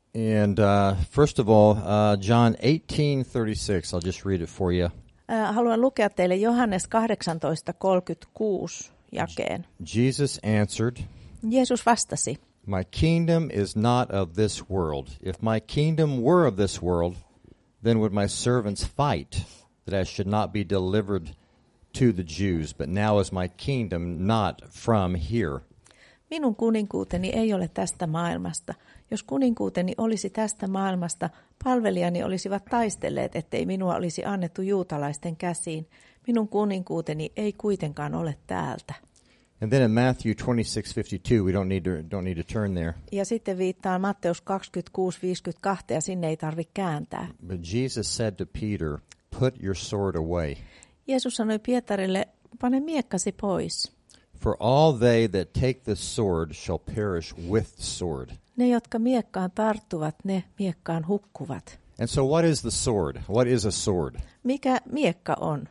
And first of all, John 18:36. I'll just read it for you. Haluan lukea teille Johannes 18:36 jakeen. Jesus answered, Jeesus vastasi, My kingdom is not of this world. If my kingdom were of this world, then would my servants fight, that I should not be delivered to the Jews. But now is my kingdom not from here. minun kuninkuuteni ei ole tästä maailmasta. Jos kuninkuuteni olisi tästä maailmasta, palvelijani olisivat taistelleet, ettei minua olisi annettu juutalaisten käsiin. Minun kuninkuuteni ei kuitenkaan ole täältä. And then in Matthew 26:52, we don't need to turn there. Ja sitten viittaan Matteus 26:52 ja sinne ei tarvitse kääntää. But Jesus said to Peter, Put your sword away. Jeesus sanoi Pietarille, pane miekkasi pois. For all they that take the sword shall perish with the sword. Ne, jotka miekkaan tarttuvat, ne miekkaan hukkuvat. And so what is the sword? What is a sword? Mikä miekka on?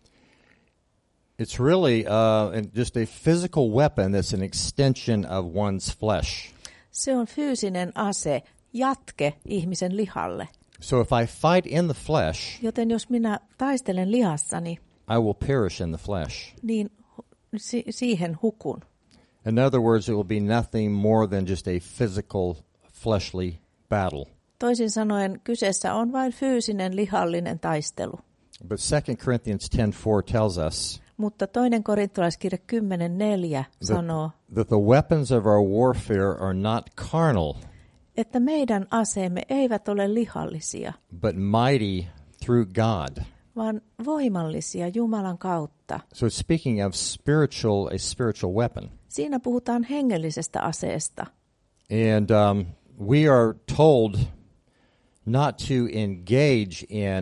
It's really just a physical weapon that's an extension of one's flesh. Se on fyysinen ase, jatke ihmisen lihalle. So if I fight in the flesh, Joten jos minä taistelen lihassani, I will perish in the flesh. niin siihen hukun. In other words, it will be nothing more than just a physical, fleshly battle. Toisin sanoen kyseessä on vain fyysinen lihallinen taistelu. But 2 Corinthians 10:4 tells us Mutta 2. korintolaiskirja 10:4 sanoo, that the weapons of our warfare are not carnal, että meidän aseemme eivät ole lihallisia, but mighty through God. vaan voimallisia Jumalan kautta. So it's speaking of a spiritual weapon. Siinä puhutaan hengellisestä aseesta. And we are told not to engage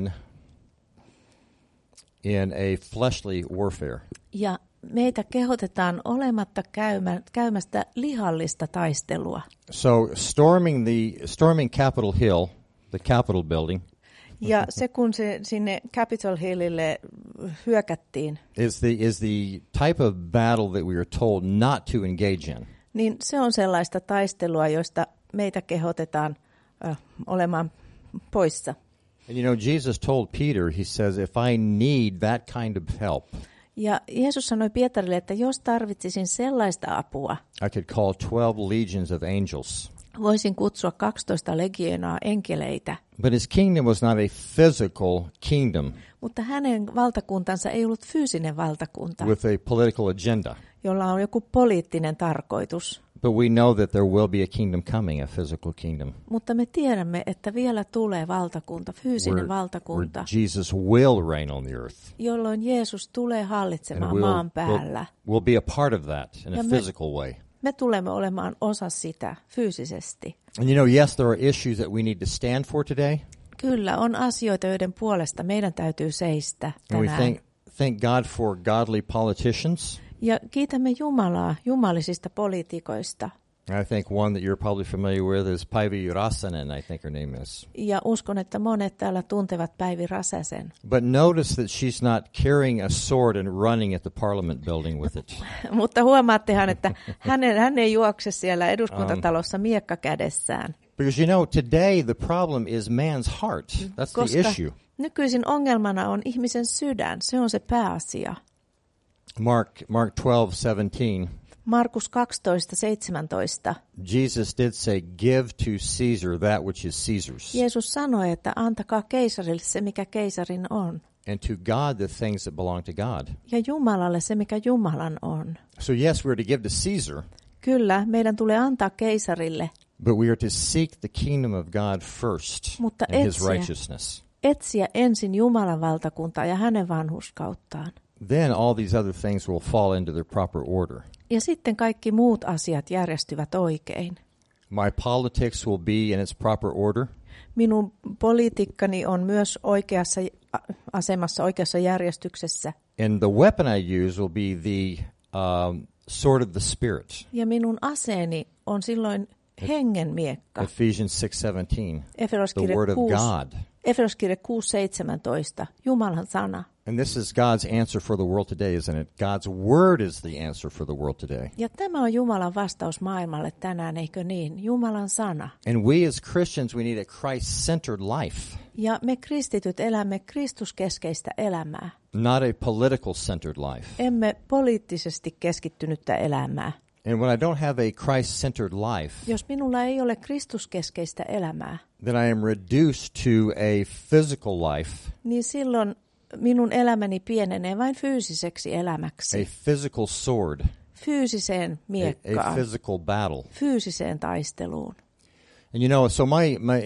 in a fleshly warfare. Ja meitä kehotetaan olematta käymästä lihallista taistelua. So storming Capitol Hill, the Capitol building, Ja se kun se sinne Capitol Hillille hyökättiin, is the type of battle that we are told not to engage in. niin se on sellaista taistelua, josta meitä kehotetaan olemaan poissa. And you know, Jesus told Peter, he says, if I need that kind of help, Ja Jeesus sanoi Pietarille, että jos tarvitsisin sellaista apua, I could call 12 legions of angels. voisin kutsua 12 legioonaa enkeleitä. But his kingdom was not a physical kingdom Mutta hänen valtakuntansa ei ollut fyysinen valtakunta, with a political agenda. jolla on joku poliittinen tarkoitus. But we know that there will be a kingdom coming, a physical kingdom, Mutta me tiedämme, että vielä tulee valtakunta, fyysinen valtakunta, where Jesus will reign on the earth. jolloin Jeesus tulee And hallitsemaan maan päällä. we'll be a part of that in a Ja physical way. Me tulemme olemaan osa sitä fyysisesti. And you know, yes, there are issues that we need to stand for today. Kyllä, on asioita, joiden puolesta meidän täytyy seistä And we tänään. thank God for godly politicians. Ja kiitämme Jumalaa jumalisista poliitikoista. I think one that you're probably familiar with is Päivi Räsänen, I think her name is. Ja uskon, että monet täällä tuntevat Päivi Räsäsen. But notice that she's not carrying a sword and running at the Parliament building with it. Mutta huomaattehan, että hän ei juokse siellä eduskuntatalossa miekka kädessään. Because you know, today the problem is man's heart. That's the Koska issue. nykyisin ongelmana on ihmisen sydän. Se on se pääasia. Mark 12:17. Markus 12:17. Jesus did say, give to Caesar that which is Caesar's, Jeesus sanoi, että antakaa keisarille se, mikä keisarin on. and to God the things that belong to God. Ja Jumalalle se, mikä Jumalan on. So yes, we're to give to Caesar, Kyllä, meidän tulee antaa keisarille, but we are to seek the kingdom of God first Mutta and his etsiä. righteousness. etsiä ensin Jumalan valtakuntaa ja hänen vanhurskauttaan. Then all these other things will fall into their proper order. Ja sitten kaikki muut asiat järjestyvät oikein. My politics will be in its proper order. Minun politiikkani on myös oikeassa asemassa, oikeassa järjestyksessä. And the weapon I use will be the sword of the Spirit. Ja minun aseeni on silloin hengen miekka. Ephesians 6:17. The Efesoskirja word of 6. God. Efesoskirje 6:17, Jumalan sana. And this is God's answer for the world today, isn't it? God's word is the answer for the world today. Ja tämä on Jumalan vastaus maailmalle tänään, eikö niin? Jumalan sana. And we as Christians, we need a Christ-centered life, Ja me kristityt elämme kristuskeskeistä elämää. not a political-centered life. Emme poliittisesti keskittynyttä elämää. And when I don't have a Christ-centered life, Jos minulla ei ole kristuskeskeistä elämää, then I am reduced to a physical life, niin silloin minun elämäni pienenee vain fyysiseksi elämäksi. a physical sword, Fyysiseen a miekkaan, physical battle. fyysiseen taisteluun. And you know, so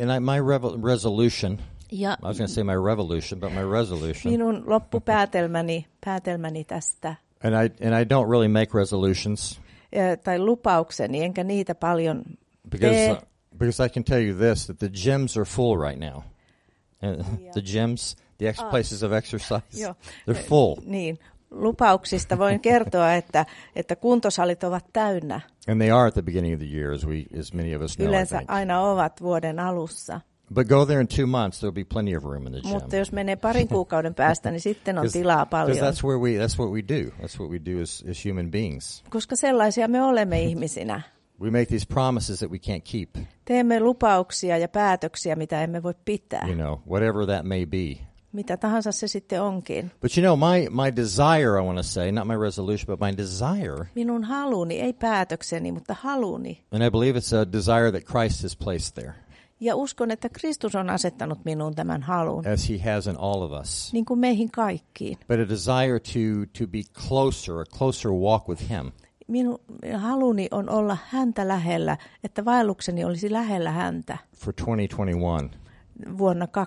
my resolution, Ja I was going to say my revolution, but my resolution, minun loppupäätelmäni tästä, and I don't really make resolutions tai lupaukseni, enkä niitä paljon tee. because I can tell you this, that the gyms are full right now. And the gyms, the places of exercise, Joo. they're full. Niin, lupauksista voin kertoa, että kuntosalit ovat täynnä. And they are at the beginning of the year, as many of us know, I Yleensä think. aina ovat vuoden alussa. But go there in 2 months, there'll be plenty of room in the gym. Mutta jos menee parin kuukauden päästä, niin sitten on tilaa paljon. Because that's what we do. That's what we do as human beings. Koska sellaisia me olemme ihmisinä. We make these promises that we can't keep. Teemme lupauksia ja päätöksiä, mitä emme voi pitää. You know, whatever that may be. Mitä tahansa se sitten onkin. But you know, my desire, I want to say, not my resolution, but my desire, Minun haluni, ei päätökseni, mutta haluni. and I believe it's a desire that Christ has placed there, Ja uskon, että Kristus on asettanut minuun tämän halun, as he has in all of us. niin kuin meihin kaikkiin. But a desire to be closer, a closer walk with him. Minun haluni on olla häntä lähellä, että vaellukseni olisi lähellä häntä For 2021, vuonna to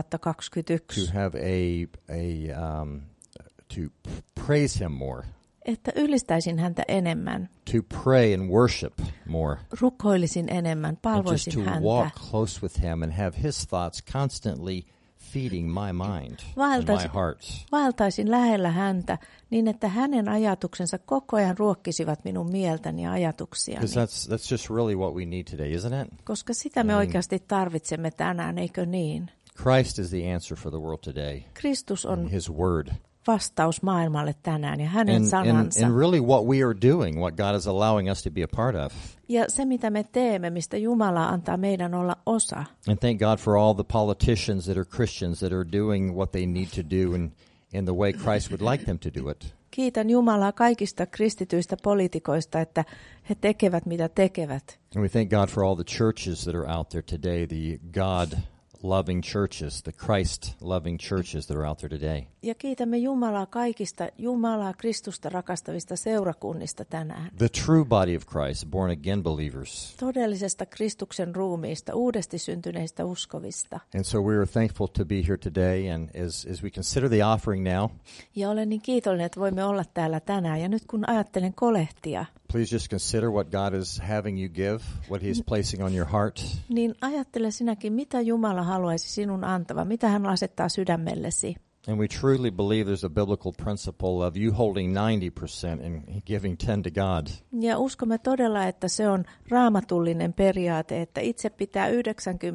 2021. have to praise him more, Että ylistäisin häntä enemmän, to pray and worship more, rukoilisin enemmän, and just palvoisin to häntä. walk close with him and have his thoughts constantly feeding my mind and my heart. Vaeltaisin lähellä häntä niin, että hänen ajatuksensa koko ajan ruokkisivat minun mieltäni ja ajatuksiani. Because that's just really what we need today, isn't it? Koska sitä me oikeasti tarvitsemme tänään, eikö niin? Christ is the answer for the world today. Kristus on His word. vastaus maailmalle tänään ja hänen sanansa. And really what we are doing, what God is allowing us to be a part of. Ja se, mitä me teemme, mistä Jumala antaa meidän olla osa. And thank God for all the politicians that are Christians that are doing what they need to do in the way Christ would like them to do it. Kiitän Jumalaa kaikista kristityistä poliitikoista, että he tekevät mitä tekevät. And we thank God for all the churches that are out there today, the God-loving churches, the Christ-loving churches that are out there today. Ja kiitämme Jumalaa kaikista Jumalaa Kristusta rakastavista seurakunnista tänään. The true body of Christ, born again believers. Todellisesta Kristuksen ruumiista, uudesti syntyneistä uskovista. And so we are thankful to be here today, and as we consider the offering now, Ja olen niin kiitollinen, että voimme olla täällä tänään. Ja nyt kun ajattelen kolehtia, please just consider what God is having you give, what He is placing on your heart. niin ajattele sinäkin, mitä Jumala haluaisi sinun antava, mitä hän asettaa sydämellesi. And we truly believe there's a biblical principle of you holding 90% and giving 10 to God. Ja uskomme todella, että se on raamatullinen periaate, että itse pitää 90%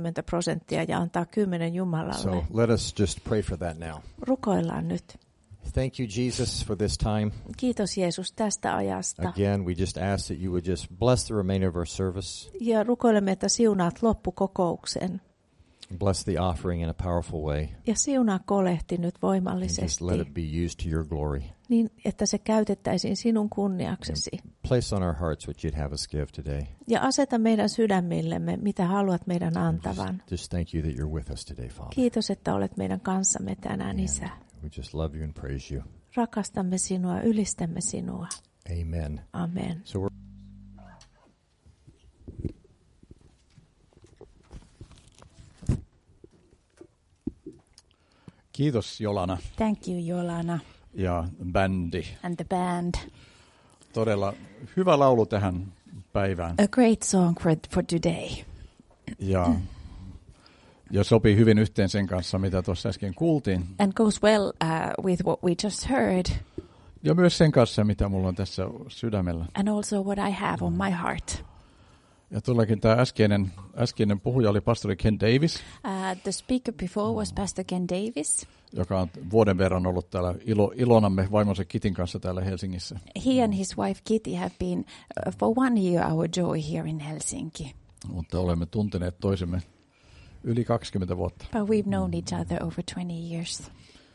ja antaa 10 Jumalalle. So let us just pray for that now. Rukoillaan nyt. Thank you, Jesus, for this time. Kiitos Jeesus tästä ajasta. Again, we just ask that you would just bless the remainder of our service. Ja rukoilemme, että siunaat loppukokouksen. Bless the offering in a powerful way. Ja siunaa kolehti nyt And just voimallisesti, let it be used to your glory. niin että se käytettäisiin sinun kunniaksesi. Place on our hearts what you'd have us give today. Ja aseta meidän sydämillemme, mitä haluat meidän antavan. Just thank you that you're with us today, Father. Kiitos, että olet meidän kanssamme tänään, Isä. We just love you and praise you. Rakastamme sinua, ylistämme sinua. Amen. Amen. So we're Kiitos Jolana Thank you, Jolana ja bändi. and the band. Todella hyvä laulu tähän päivään A great song for today. ja sopii hyvin yhteen sen kanssa, mitä tuossa äsken kuultiin. And goes well with what we just heard. Ja myös sen kanssa, mitä mulla on tässä sydämellä. And also what I have on my heart. Ja tuollakin tämä äskeinen puhuja oli pastori Ken Davis, The speaker before was Pastor Ken Davis. joka on vuoden verran ollut täällä Ilonamme vaimonsa Kitin kanssa täällä Helsingissä. He and his wife Kitty have been for 1 year our joy here in Helsinki. Mutta olemme tunteneet toisemme yli 20 vuotta. But we've known each other over 20 years.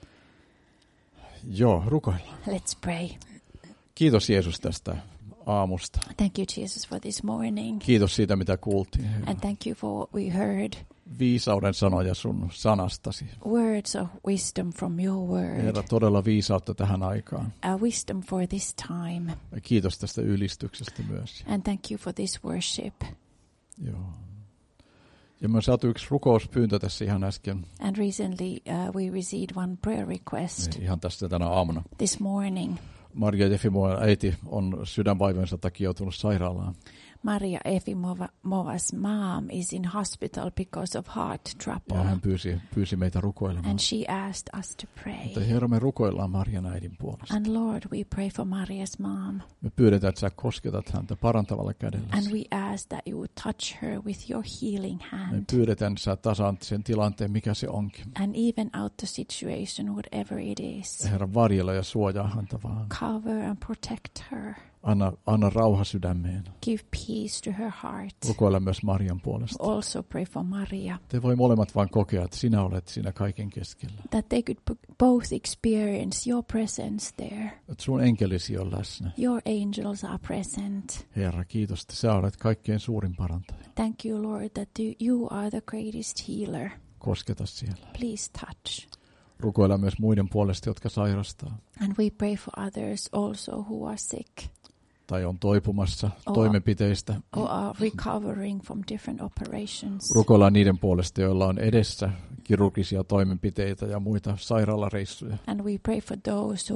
Joo, rukoillaan. Let's pray. Kiitos Jeesus tästä aamusta. Thank you, Jesus, for this morning. Kiitos siitä, mitä kuultiin. And thank you for what we heard. Viisauden sanoja sun sanastasi. Words of wisdom from your word. Herra, todella viisautta tähän aikaan. Wisdom for this time. Ja kiitos tästä ylistyksestä myös. And thank you for this worship. Joo. Ja me saatu yksi rukouspyyntö tässä ihan äsken. And recently we received one prayer request Ihan tässä tänä aamuna. this morning. Maria Jefimovan äiti on sydänvaivojensa takia joutunut sairaalaan. Maria Efimova's mom is in hospital because of heart trouble. Ja hän pyysi meitä rukoilemaan. And she asked us to pray. Mutta Herra, me rukoillaan Marian äidin puolesta. And Lord, we pray for Maria's mom. Me pyydetään, että sä kosketat häntä parantavalla kädellä. And we ask that you would touch her with your healing Me hand. pyydetään, että sä tasaat sen tilanteen, mikä se onkin. And even out the situation, whatever it is. Herra, varjella ja suojaa häntä vaan. Cover and protect her. Anna rauha sydämeen. Give peace to her heart. Rukoilla myös Marian puolesta. Also pray for Maria. Te voi molemmat vaan kokea, että sinä olet siinä kaiken keskellä. That they could both experience your presence there. Että sun enkelisi on läsnä. Your angels are present. Herra, kiitos, että sä olet kaikkein suurin parantaja. Thank you, Lord, that you are the greatest healer. Kosketa siellä. Please touch. Rukoilla myös muiden puolesta, jotka sairastaa. And we pray for others also who are sick Tai on toipumassa toimenpiteistä. or are recovering from different operations. Rukoillaan niiden puolesta, joilla on edessä kirurgisia toimenpiteitä ja muita sairaalareissuja. And we pray for those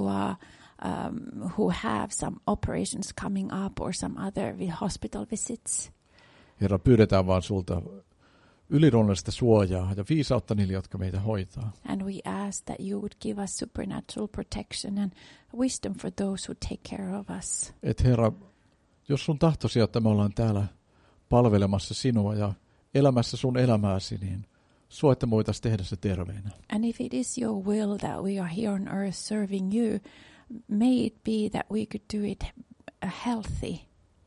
who have some operations coming up or some other hospital visits. Herra, pyydetään vaan sulta yliluonnollista suojaa ja viisautta niille, jotka meitä hoitaa. And we ask that you would give us supernatural protection and wisdom for those who take care of us. Et Herra, jos sun tahtosi, että me ollaan täällä palvelemassa sinua ja elämässä sun elämääsi, niin sua, että me voitaisiin tehdä se terveenä. And if it is your will that we are here on earth serving you, may it be that we could do it healthy.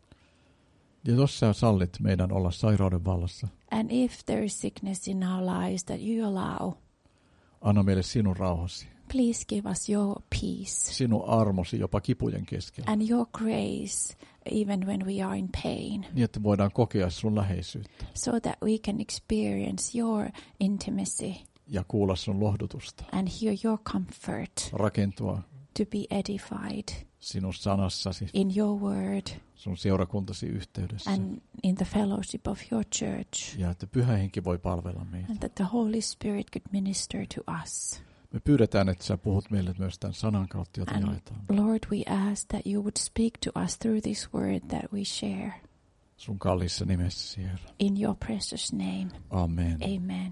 Ja jos sä sallit meidän olla sairauden vallassa, And if there is sickness in our lives that you allow, anna meille sinun rauhasi, please give us your peace sinun armosi jopa kipujen keskellä, and your grace even when we are in pain, niin että voidaan kokea sun läheisyyttä so that we can experience your intimacy ja kuulla sun lohdutusta, and hear your comfort, rakentua to be edified sinun sanassasi, in your word sun seurakuntasi yhteydessä, and in the fellowship of your church, ja että Pyhä Henki voi palvella meitä. and that the Holy Spirit could minister to us. Me pyydetään, että sä puhut meille myös tämän sanan kautta, jota And jaetaan. Lord, we ask that you would speak to us through this word that we share. Sun kalliissa nimessäsi, Herra. In your precious name. Amen. Amen.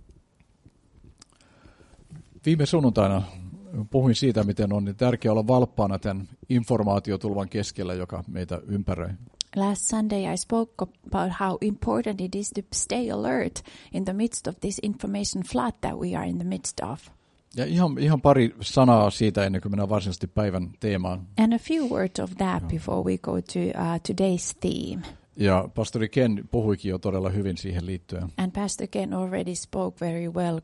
Viime sunnuntaina puhuin siitä, miten on niin tärkeää olla valppaana tämän informaatiotulvan keskellä, joka meitä ympäröi. Last Sunday I spoke about how important it is to stay alert in the midst of this information flood that we are in the midst of. Ja ihan pari sanaa siitä ennen kuin mennään varsinaisesti päivän teemaan. And a few words of that before we go to today's theme. Ja pastori Ken puhuikin jo todella hyvin siihen liittyen. And Pastor Ken already spoke very well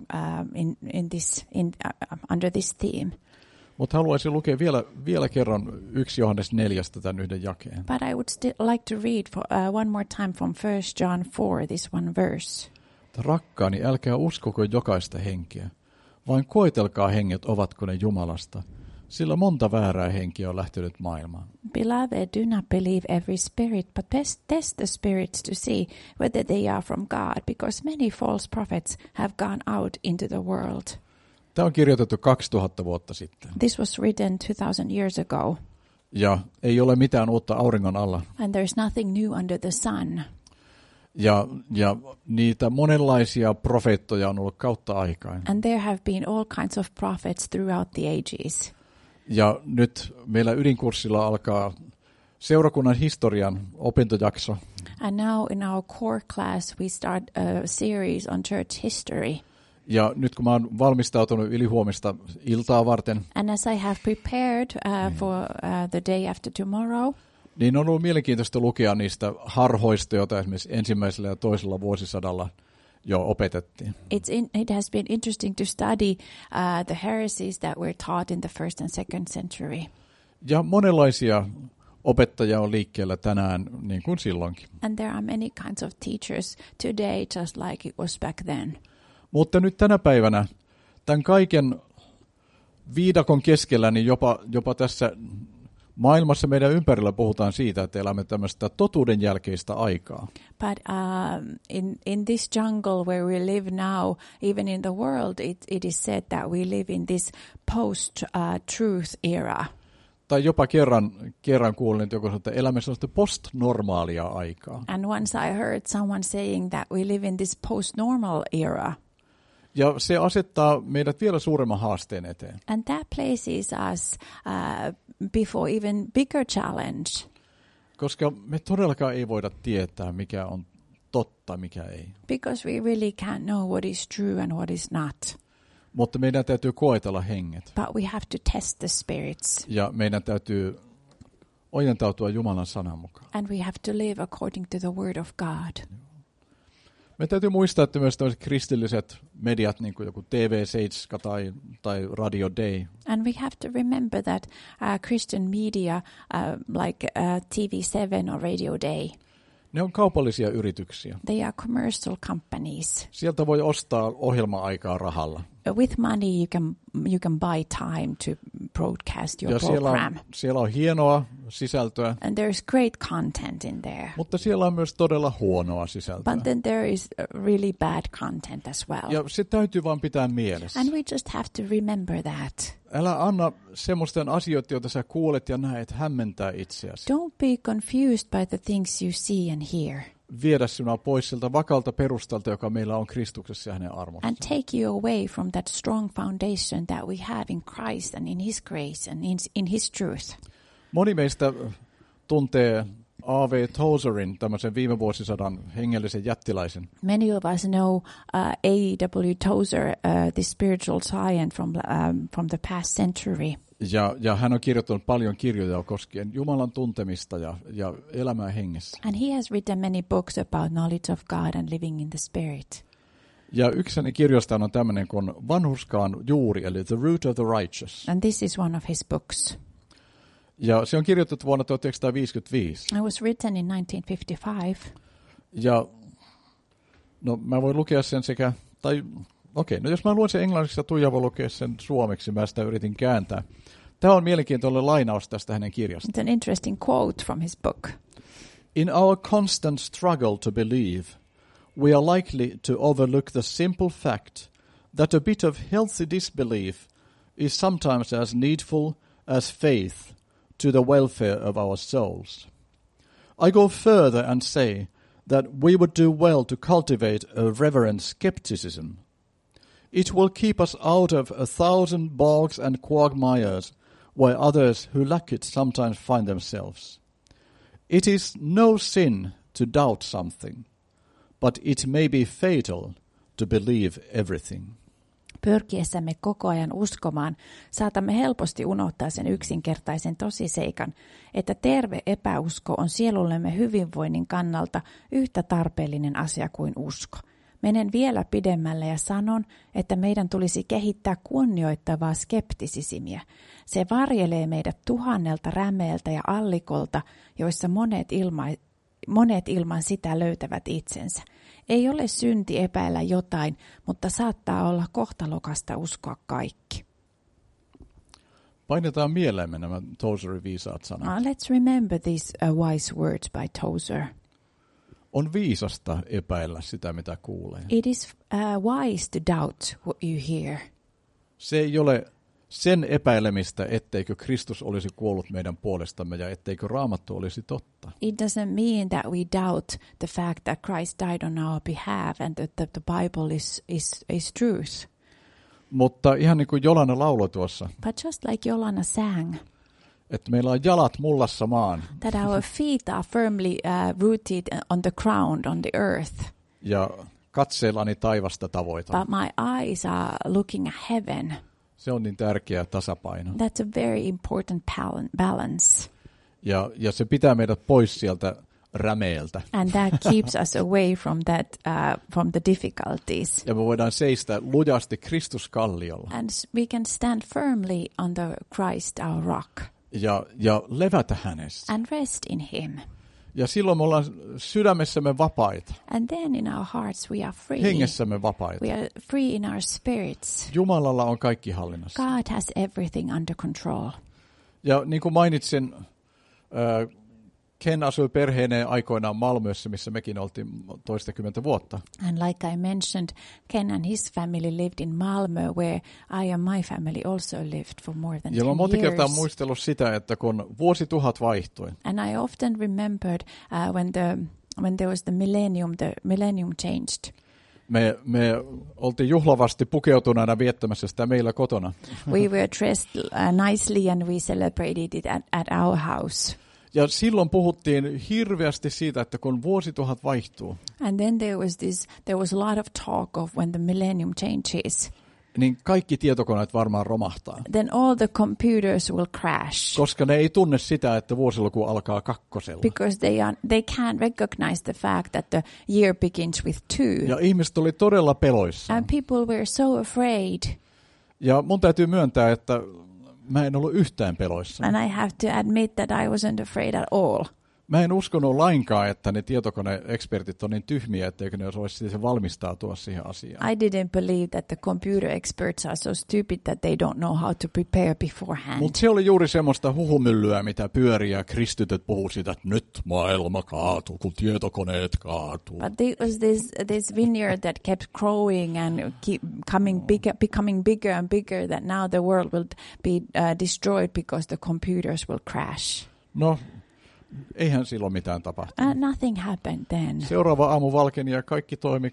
under this theme. Mutta haluaisin lukea vielä kerran 1 Johannes 4 tämän yhden jakeen. But I would still like to read one more time from 1 John 4, this one verse. Rakkaani, älkää uskoko jokaista henkeä, vaan koetelkaa henget, ovatko ne Jumalasta, sillä monta väärää henkeä on lähtenyt maailmaan. Beloved, do not believe every spirit, but test the spirits to see whether they are from God, because many false prophets have gone out into the world. Tämä on kirjoitettu 2000 vuotta sitten. This was written 2000 years ago. Ja ei ole mitään uutta auringon alla. And there's nothing new under the sun. Ja niitä monenlaisia profeettoja on ollut kautta aikaan. And there have been all kinds of prophets throughout the ages. Ja nyt meillä ydinkurssilla alkaa seurakunnan historian opintojakso. And now in our core class, we start a series on church history. Ja nyt kun mä oon valmistautunut ylihuomista iltaa varten, And as I have prepared for the day after tomorrow, niin on ollut mielenkiintoista lukea niistä harhoista, joita esimerkiksi ensimmäisellä ja toisella vuosisadalla jo opetettiin. it has been interesting to study the heresies that were taught in the 1st and 2nd century. Ja monenlaisia opettajia on liikkeellä tänään, niin kuin silloinkin. And there are many kinds of teachers today, just like it was back then. Mutta nyt tänä päivänä, tämän kaiken viidakon keskellä, niin jopa tässä maailmassa meidän ympärillä puhutaan siitä, että elämme tämmöistä totuuden jälkeistä aikaa. But in this jungle where we live now, even in the world, it is said that we live in this post-truth era. Tai jopa kerran kuulin, että joku sanoi, että elämme sellaista postnormaalia aikaa. And once I heard someone saying that we live in this post-normal era. Ja se asettaa meidät vielä suuremman haasteen eteen. And that places us before even bigger challenge. Koska me todellakaan ei voida tietää, mikä on totta, mikä ei. Because we really can't know what is true and what is not. Mutta meidän täytyy koetella henget. But we have to test the spirits. Ja meidän täytyy ojentautua Jumalan sanan mukaan. And we have to live according to the word of God. Me täytyy muistaa, että myös tämmöiset kristilliset mediat, niin kuin joku TV7 tai Radio Day. And we have to remember that Christian media like TV7 or Radio Day, Ne on kaupallisia yrityksiä. they are commercial companies. Sieltä voi ostaa ohjelma-aikaa rahalla. With money you can buy time to broadcast your Ja program. siellä on hienoa sisältöä, And there's great content in there. mutta siellä on myös todella huonoa sisältöä. But then there is really bad content as well. Ja se täytyy vaan pitää mielessä. And we just have to remember that. Älä anna semmoisten asioita, joita sä kuulet ja näet, hämmentää itseäsi. Don't be confused by the things you see and hear. Viedä sinua pois siltä vakalta perustalta, joka meillä on Kristuksessa ja hänen armossaan. And take you away from that strong foundation that we have in Christ and in His grace and in His truth. Moni meistä tuntee A.W. Tozerin, tämmöisen viime vuosisadan hengellisen jättiläisen. Many of us know A.W. Tozer, the spiritual giant from the past century. Ja hän on kirjoittanut paljon kirjoja koskien Jumalan tuntemista ja elämää hengessä. And he has written many books about knowledge of God and living in the Spirit. Ja yksi hänen kirjoistaan on tämmöinen kuin Vanhurskaan juuri, eli The Root of the Righteous. And this is one of his books. Ja se on kirjoitettu vuonna 1955. It was written in 1955. Ja no mä voin lukea sen no jos mä luen sen englanniksi ja Tuija voi lukea sen suomeksi, mä sitä yritin kääntää. Tämä on mielenkiintoinen lainaus tästä hänen kirjasta. It's an interesting quote from his book. In our constant struggle to believe, we are likely to overlook the simple fact that a bit of healthy disbelief is sometimes as needful as faith to the welfare of our souls. I go further and say that we would do well to cultivate a reverent skepticism. It will keep us out of 1,000 bogs and quagmires where others who lack it sometimes find themselves. It is no sin to doubt something, but it may be fatal to believe everything. Pyrkiessämme koko ajan uskomaan, saatamme helposti unohtaa sen yksinkertaisen tosiseikan, että terve epäusko on sielullemme hyvinvoinnin kannalta yhtä tarpeellinen asia kuin usko. Menen vielä pidemmälle ja sanon, että meidän tulisi kehittää kunnioittavaa skeptisismiä. Se varjelee meidät 1000 rämeeltä ja allikolta, joissa monet ilman sitä löytävät itsensä. Ei ole synti epäillä jotain, mutta saattaa olla kohtalokasta uskoa kaikki. Painetaan mieleemme nämä Tozerin viisaat sanat. Let's remember these wise words by Tozer. On viisasta epäillä sitä, mitä kuulee. It is wise to doubt what you hear. Se ei ole sen epäilemistä, etteikö Kristus olisi kuollut meidän puolestamme ja etteikö Raamattu olisi totta. It doesn't mean that we doubt the fact that Christ died on our behalf and that the Bible is truth. Mutta ihan niin kuin Jolana lauloi tuossa, But just like Jolana sang, että meillä on jalat mullassa maan. That our feet are firmly rooted on the ground, on the earth. Ja katseellani taivasta tavoitan. But my eyes are looking at heaven. Se on niin tärkeä tasapaino. That's a very important balance. Ja se pitää meidät pois sieltä rämeeltä. And that keeps us away from that, from the difficulties. Ja me voidaan seistä lujasti Kristuskalliolla. And we can stand firmly on the Christ, our rock. Ja levätä hänessä. And rest in him. Ja silloin me ollaan sydämessämme vapaita. And then in our hearts we are free. Hengessämme vapaita. We are free in our spirits. Jumalalla on kaikki hallinnassa. God has everything under control. Ja niin kuin mainitsin, Ken asui perheineen aikoinaan Malmössä, missä mekin oltiin toistakymmentä vuotta. And like I mentioned, Ken and his family lived in Malmö, where I and my family also lived for more than 10 Ja mä monta kertaa years. muistellut sitä, että kun vuosituhat vaihtui, And I often remembered when there was the millennium changed. me oltiin juhlavasti pukeutuneena viettämässä sitä meillä kotona. We were dressed nicely and we celebrated it at our house. Ja silloin puhuttiin hirveästi siitä, että kun vuosituhat vaihtuu, And then there was a lot of talk of when the millennium changes, niin kaikki tietokoneet varmaan romahtaa. then all the computers will crash. Koska ne ei tunne sitä, että vuosiluku alkaa kakkosella. Because they can't recognize the fact that the year begins with 2. Ja ihmiset oli todella peloissaan. And people were so afraid. Ja mun täytyy myöntää, että mä en ollut yhtään peloissaan. And I have to admit that I wasn't afraid at all. Mä en uskonut lainkaan, että ne tietokone-ekspertit on niin tyhmiä, etteikö ne olisi valmistautua siihen asiaan. I didn't believe that the computer experts are so stupid that they don't know how to prepare beforehand. Mutta se oli juuri semmoista huhumyllyä, mitä pyörii ja kristityt puhuu siitä, että nyt maailma kaatuu, kun tietokoneet kaatuu. But there was this vineyard that kept growing and becoming bigger and bigger, that now the world will be destroyed because the computers will crash. No, eihän silloin mitään tapahtunut. Nothing happened then. Seuraava aamu valkeni ja kaikki toimi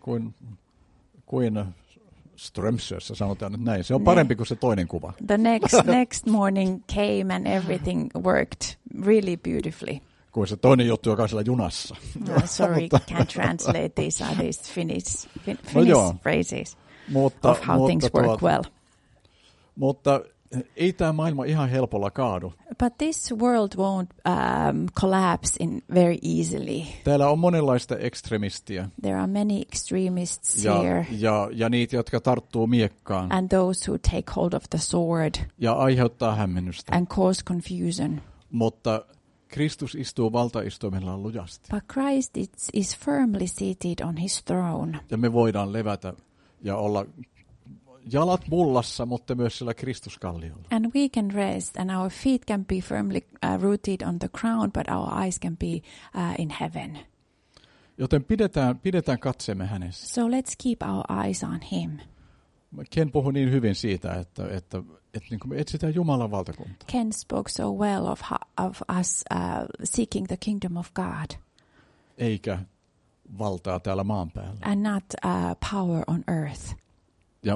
kuin Strömsössä, sanotaan nyt näin. Se on parempi kuin se toinen kuva. The next morning came and everything worked really beautifully. Kuin se toinen juttu, joka on siellä junassa. Sorry, can't translate. These are these Finnish phrases mutta, of how things work well. Mutta ei tämä maailma ihan helpolla kaadu. But this world won't collapse in very easily. Täällä on monenlaista ekstremistiä. There are many extremists here. Ja niitä, jotka tarttuu miekkaan. And those who take hold of the sword. Ja aiheuttaa hämmennystä. And cause confusion. Mutta Kristus istuu valtaistuimellaan lujasti. But Christ is firmly seated on his throne. Ja me voidaan levätä ja olla jalat mullassa, mutta myös siellä Kristuskalliolla. And we can rest, and our feet can be firmly rooted on the ground, but our eyes can be in heaven. Joten pidetään katseemme hänessä. So let's keep our eyes on him. Ken puhui niin hyvin siitä, että niin kuin me etsitään Jumalan valtakuntaa. Ken spoke so well of us seeking the kingdom of God. Eikä valtaa täällä maan päällä. And not power on earth. Ja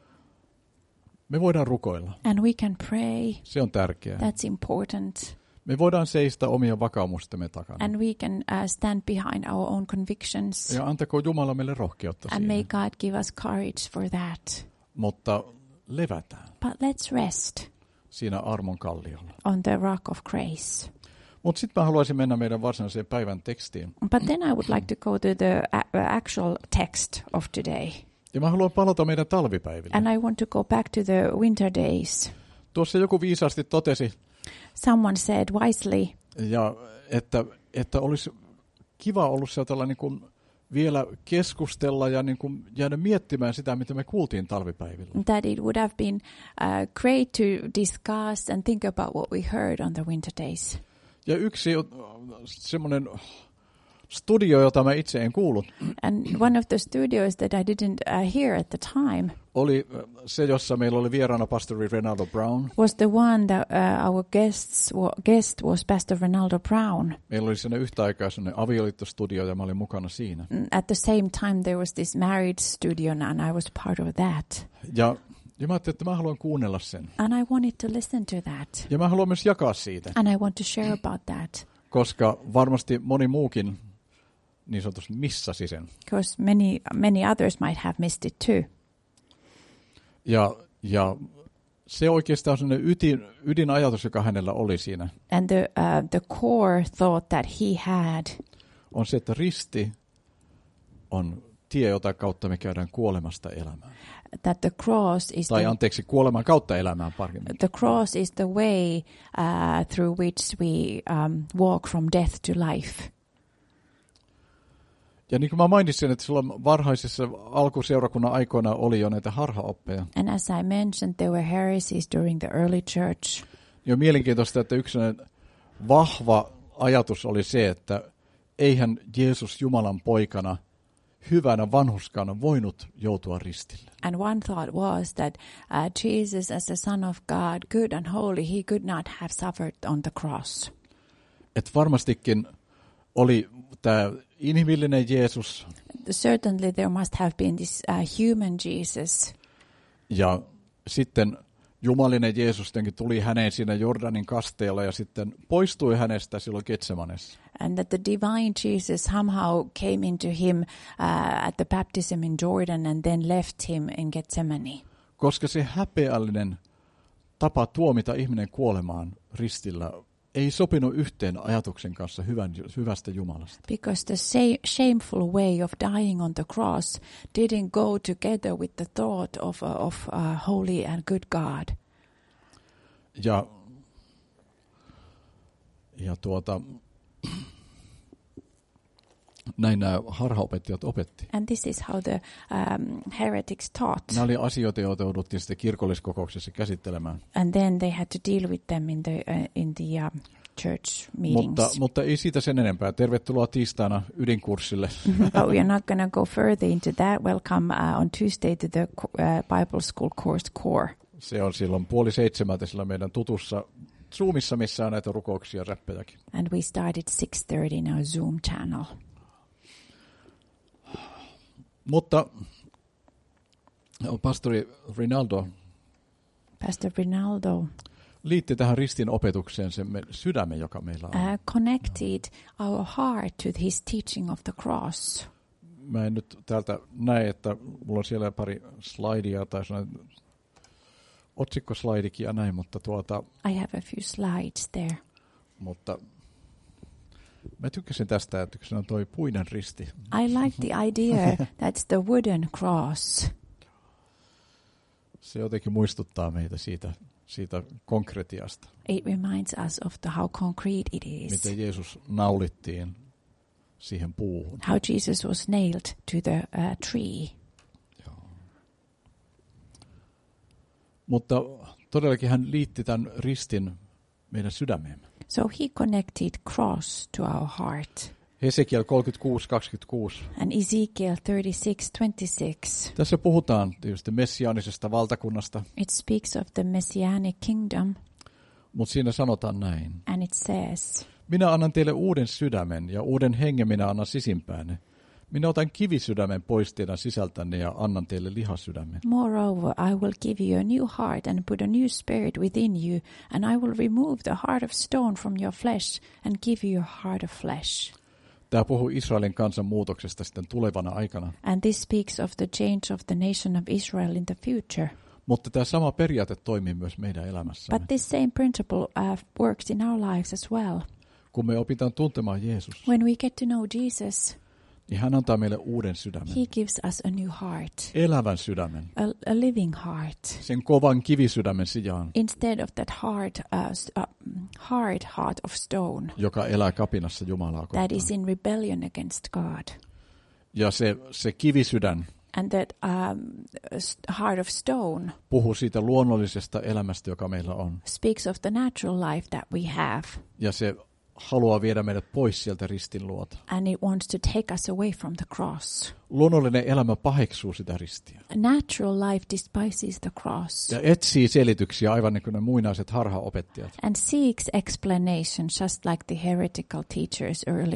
me voidaan rukoilla. And we can pray. Se on tärkeää. That's important. Me voidaan seistä omia vakaumustemme takana. And we can stand behind our own convictions. Ja antakoon Jumala meille rohkeutta and siihen. may God give us courage for that. Mutta levätään. But let's rest. Siinä armon kalliolla. On the rock of grace. Mutta sitten mä haluaisin mennä meidän varsinaiseen päivän tekstiin. But then I would like to go to the actual text of today. Ja mä haluan palata meidän talvipäiville. And I want to go back to the winter days. Tuossa joku viisaasti totesi, Someone said wisely, ja että olisi kiva ollut sieltä niin kuin vielä keskustella ja niin kuin jäädä miettimään sitä, mitä me kuultiin talvipäivillä. that it would have been great to discuss and think about what we heard on the winter days. Ja yksi semmoinen studio, jota mä itse en kuullut, And one of the studios that I didn't hear at the time oli se, jossa meillä oli vieraana pastori Renaldo Brown. was the one that our guest was Pastor Renaldo Brown. Meillä oli siinä yhtä aikaa sellainen avioliittostudio ja mä olin mukana siinä. At the same time there was this marriage studio and I was part of that. Ja mä ajattelin, että mä haluan kuunnella sen. And I wanted to listen to that. Ja mä haluan myös jakaa siitä, And I want to share about that. koska varmasti moni muukin niin sanotusti missasi sen. Because many others might have missed it too. Ja se oikeastaan on sellainen ydinajatus, joka hänellä oli siinä, And the core thought that he had on se, että risti on tie, jota kautta me käydään kuolemasta elämään. that the cross is Kuoleman kautta elämään paremmin. the cross is the way through which we walk from death to life. Ja niin kuin mä mainitsin, että silloin varhaisessa alkuseurakunnan aikoina oli jo näitä harhaoppeja. And as I mentioned, there were heresies during the early church. Ja on mielenkiintoista, että yksi vahva ajatus oli se, että eihän Jeesus Jumalan poikana hyvänä vanhurskaana voinut joutua ristille. And one thought was that Jesus, as the Son of God, good and holy, he could not have suffered on the cross. Että varmastikin oli tämä inhimillinen Jeesus Certainly there must have been this human Jesus. ja sitten jumalinen Jeesus tuli häneen siinä Jordanin kasteella ja sitten poistui hänestä silloin Getsemanessa. And that the divine Jesus somehow came into him at the baptism in Jordan and then left him in Gethsemane. Koska se häpeällinen tapa tuomita ihminen kuolemaan ristillä ei sopinut yhteen ajatuksen kanssa hyvästä Jumalasta. Because the shameful way of dying on the cross didn't go together with the thought of a holy and good God. Ja näin nämä harhaopettajat opetti. And this is how the heretics taught. Nämä oli asioita, joita jouduttiin sitten kirkolliskokouksessa käsittelemään. And then they had to deal with them in the church meetings. Mutta ei siitä sen enempää. Tervetuloa tiistaina ydinkurssille. But we are not going to go further into that. Welcome on Tuesday to the Bible School course core. Se on silloin 6:30 sillä meidän tutussa Zoomissa, missä on näitä rukouksia ja räppejäkin. And we started 6:30 in our Zoom channel. Mutta pastor Rinaldo liitti tähän ristin opetukseen sen sydämen, joka meillä on. Connected our heart to his teaching of the cross. Mä en nyt täältä näe, että mulla on siellä pari slaidia tai otsikkoslaidikin ja näin, mutta I have a few slides there. Mutta mä tykkäsin tästä, että se on toi puinen risti. I like the idea that's the wooden cross. Se jotenkin muistuttaa meitä siitä konkretiasta. It reminds us of how concrete it is. Miten Jeesus naulittiin siihen puuhun. How Jesus was nailed to the tree. Joo. Mutta todellakin hän liitti tämän ristin meidän sydämeemme. So he connected cross to our heart. Hesekiel 36:26. And Ezekiel 36:26. Tässä puhutaan tietysti messiaanisesta valtakunnasta. It speaks of the messianic kingdom. Mutta siinä sanotaan näin. And it says, minä annan teille uuden sydämen ja uuden hengen minä annan sisimpäänne. Minä otan kivisydämen pois teidän sisältänne ja annan teille lihasydämen. moreover, I will give you a new heart and put a new spirit within you, and I will remove the heart of stone from your flesh and give you a heart of flesh. Tämä puhuu Israelin kansan muutoksesta sitten tulevana aikana. And this speaks of the change of the nation of Israel in the future. Mutta tämä sama periaate toimii myös meidän elämässämme. But this same principle works in our lives as well. Kun me opitaan tuntemaan Jeesus, When we get to know Jesus, niin hän antaa meille uuden sydämen. he gives us a new heart, Elävän sydämen. a living heart. Sen kovan kivisydämen sijaan, Instead of that hard heart of stone joka elää kapinassa Jumalaa that kohtaan. is in rebellion against God. Ja se kivisydän And that heart of stone puhuu siitä luonnollisesta elämästä, joka meillä on. speaks of the natural life that we have. Ja se haluaa viedä meidät pois sieltä ristin luota. And it wants to take us away from the cross. Luonnollinen elämä paheksuu sitä ristiä. Natural life despises the cross Ja etsii selityksiä aivan niin kuin ne muinaiset harhaopettajat. and seeks explanations just like the heretical teachers earlier.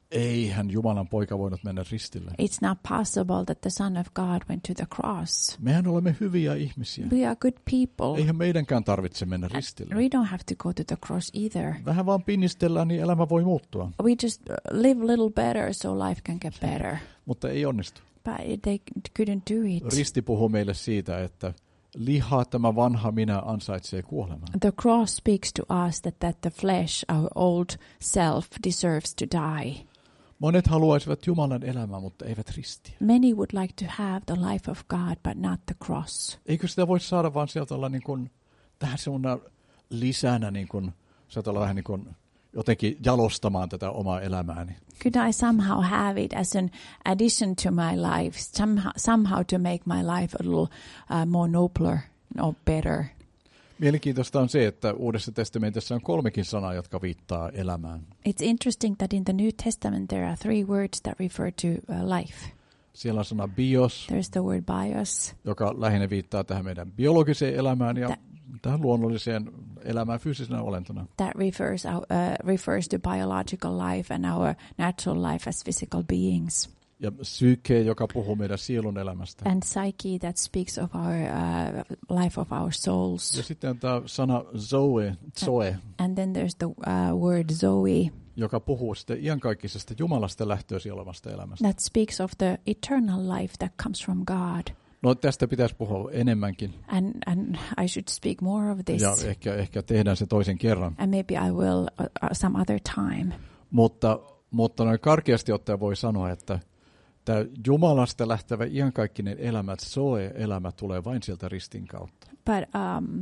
eihän Jumalan poika voinut mennä ristille. It's not possible that the Son of God went to the cross. Mehän olemme hyviä ihmisiä. We are good people. Eihän meidänkään tarvitse mennä ristille. We don't have to go to the cross either. Vähän vaan pinnistellään, niin elämä voi muuttua. We just live a little better so life can get better. Mutta ei onnistu. But they couldn't do it. Risti puhuu meille siitä, että liha, tämä vanha minä, ansaitsee kuoleman. The cross speaks to us that the flesh, our old self, deserves to die. Monet haluaisivat Jumalan elämää, mutta eivät ristiä. Many would like to have the life of God, but not the cross. Eikö sitä voi saada vaan sieltä olla niin kuin, tähän semmoinen lisänä, niin kuin, sieltä olla vähän niin kuin jotenkin jalostamaan tätä omaa elämääni. Could I somehow have it as an addition to my life, somehow to make my life a little more nobler or better? Mielenkiintoista on se, että Uudessa testamentissa on 3 sanaa, jotka viittaa elämään. It's interesting that in the New Testament there are 3 words that refer to life. Siellä on sana bios, There's the word bios, joka lähinnä viittaa tähän meidän biologiseen elämään ja tähän luonnolliseen elämään fyysisenä olentona. that refers to biological life and our natural life as physical beings. Ja psyke, joka puhuu meidän sielun elämästä. And psyche, that speaks of our life of our souls. Ja sitten on tämä sana zoe, And then there's the word Zoe, joka puhuu sitten iankaikkisesta Jumalasta lähtöisin olevasta elämästä. that speaks of the eternal life that comes from God. No tästä pitäisi puhua enemmänkin. And I should speak more of this. Ja ehkä tehdään se toisen kerran. And maybe I will some other time. Mutta noin karkeasti ottaen voi sanoa, että tämä Jumalasta lähtevä iankaikkinen elämä, Zoe-elämä tulee vain sieltä ristin kautta. But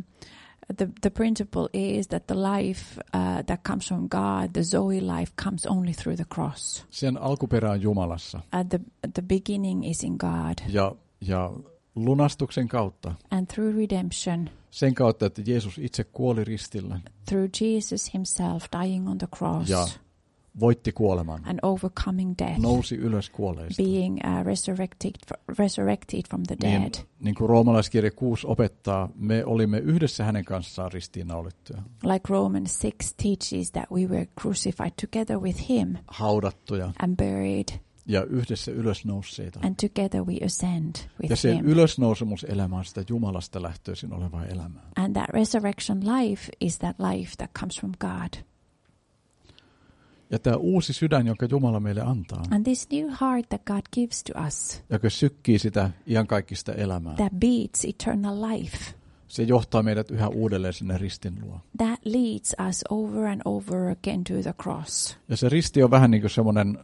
the principle is that the life that comes from God, the Zoe life, comes only through the cross. Sen alkuperä on Jumalassa. The beginning is in God. Ja lunastuksen kautta, And through redemption, sen kautta, että Jeesus itse kuoli ristillä through Jesus himself dying on the cross ja voitti kuoleman, and overcoming death, nousi ylös kuolleista. being resurrected from the dead. Niin kuin Roomalaiskirja 6 opettaa, me olimme yhdessä hänen kanssaan ristiinnaulittuja, Like Romans 6 teaches that we were crucified together with him haudattuja and buried, ja yhdessä ylösnousseita. and together we ascend Ja with se him. ylösnousemuselämä on sitä Jumalasta lähtöisin olevaa elämää. And that resurrection life is that life that comes from God. Ja tämä uusi sydän, jonka Jumala meille antaa, And this new heart that God gives to us, joka sykkii sitä iankaikkista elämää, that beats eternal life, se johtaa meidät yhä uudelleen sinne ristin luo. that leads us over and over again to the cross. Ja se risti on vähän niin kuin semmoinen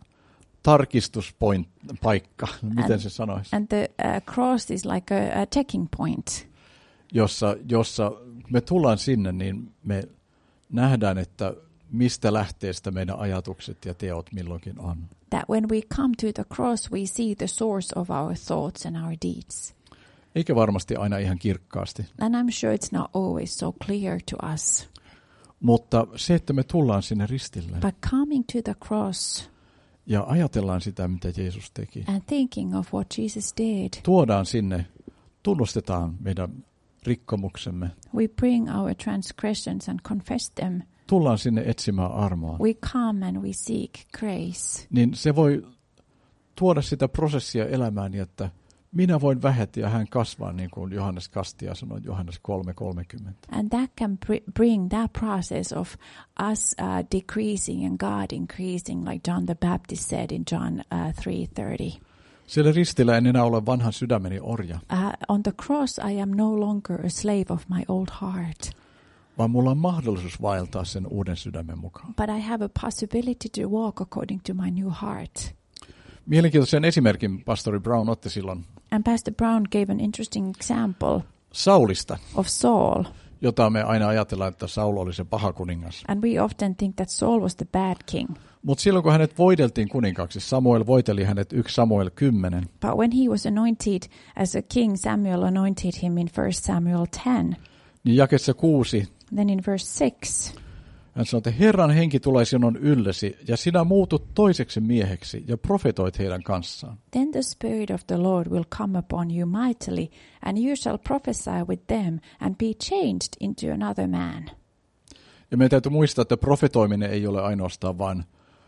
tarkistuspaikka, miten se sanoisi, And the cross is like a checking point, jossa me tullaan sinne, niin me nähdään, että mistä lähteestä meidän ajatukset ja teot milloinkin on. that when we come to the cross, we see the source of our thoughts and our deeds. Eikä varmasti aina ihan kirkkaasti, And I'm sure it's not always so clear to us. mutta se, että me tullaan sinne ristille But coming to the cross ja ajatellaan sitä, mitä Jeesus teki, and thinking of what Jesus did, tuodaan sinne, tunnustetaan meidän rikkomuksemme, we bring our transgressions and confess them. tullaan sinne etsimään armoa, We come and we seek grace. niin se voi tuoda sitä prosessia elämään niin, että minä voin vähetä ja hän kasvaa, niin kuin Johannes Kastia sanoi Johannes 3:30. And that can bring that process of us decreasing and God increasing, like John the Baptist said in John 3:30. Siellä ristillä en enää ole vanhan sydämeni orja, On the cross, I am no longer a slave of my old heart, vaan mulla on mahdollisuus vaeltaa sen uuden sydämen mukaan. but I have a possibility to walk according to my new heart. Mielenkiintoisen esimerkin pastori Brown otti silloin And Pastor Brown gave an interesting example Saulista, of Saul. jota me aina ajatellaan, että Saul oli se paha kuningas. And we often think that Saul was the bad king. Mutta silloin kun hänet voideltiin kuninkaaksi, Samuel voiteli hänet 1 Samuel 10, But when he was anointed as a king, Samuel anointed him in 1 Samuel 10. niin jakessa 6 Then in verse 6, hän sanoi, että Herran henki tulee sinun yllesi ja sinä muutut toiseksi mieheksi ja profetoit heidän kanssaan. then the Spirit of the Lord will come upon you mightily, and you shall prophesy with them and be changed into another man. Ja meidän täytyy muistaa, että profetoiminen ei ole ainoastaan vain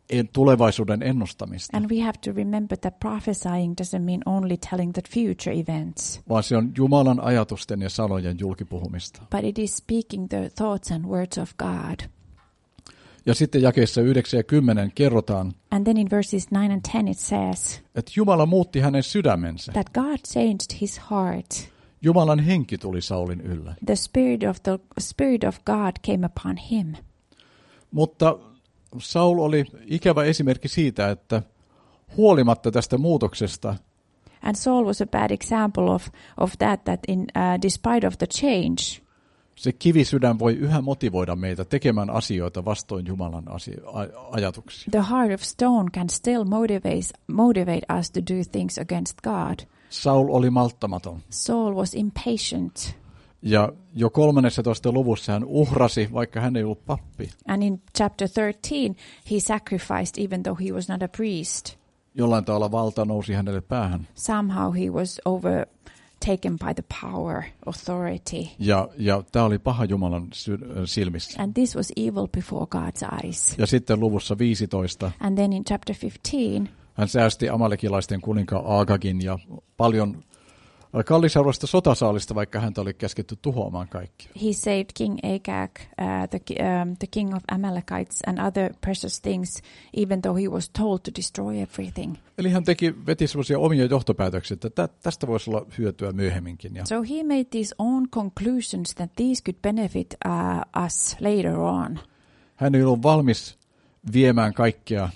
tulevaisuuden ennustamista, And we have to remember that prophesying doesn't mean only telling the future events, vaan se on Jumalan ajatusten ja sanojen julkipuhumista. but it is speaking the thoughts and words of God. Ja sitten jakeissa 9 ja 10 kerrotaan, And then in verses 9 and 10 it says että Jumala muutti hänen sydämensä. that God changed his heart. Jumalan henki tuli Saulin ylle. The Spirit of God came upon him. Mutta Saul oli ikävä esimerkki siitä, että huolimatta tästä muutoksesta And Saul was a bad example of that despite of the change, se kivisydän voi yhä motivoida meitä tekemään asioita vastoin Jumalan ajatuksia. the heart of stone can still motivate us to do things against God. Saul oli malttamaton. Saul was impatient. Ja jo 13. luvussa hän uhrasi, vaikka hän ei ollut pappi. And in chapter 13, he sacrificed even though he was not a priest. Jollain tavalla valta nousi hänelle päähän. Somehow he was overtaken by the power, authority. Ja tämä oli paha Jumalan silmissä. And this was evil before God's eyes. Ja sitten luvussa 15 And then in chapter 15, hän säästi amalekilaisten kuninkaan Agagin ja paljon kallisarvoista sotasaalista, vaikka häntä oli käsketty tuhoamaan kaikki. he saved King Agag, the king of Amalekites, and other precious things, even though he was told to destroy everything. Eli hän veti sellaisia omia johtopäätöksiä, että tästä voisi olla hyötyä myöhemminkin. Ja So he made these own conclusions that these could benefit us later on. hän ei ollut valmis viemään kaikkea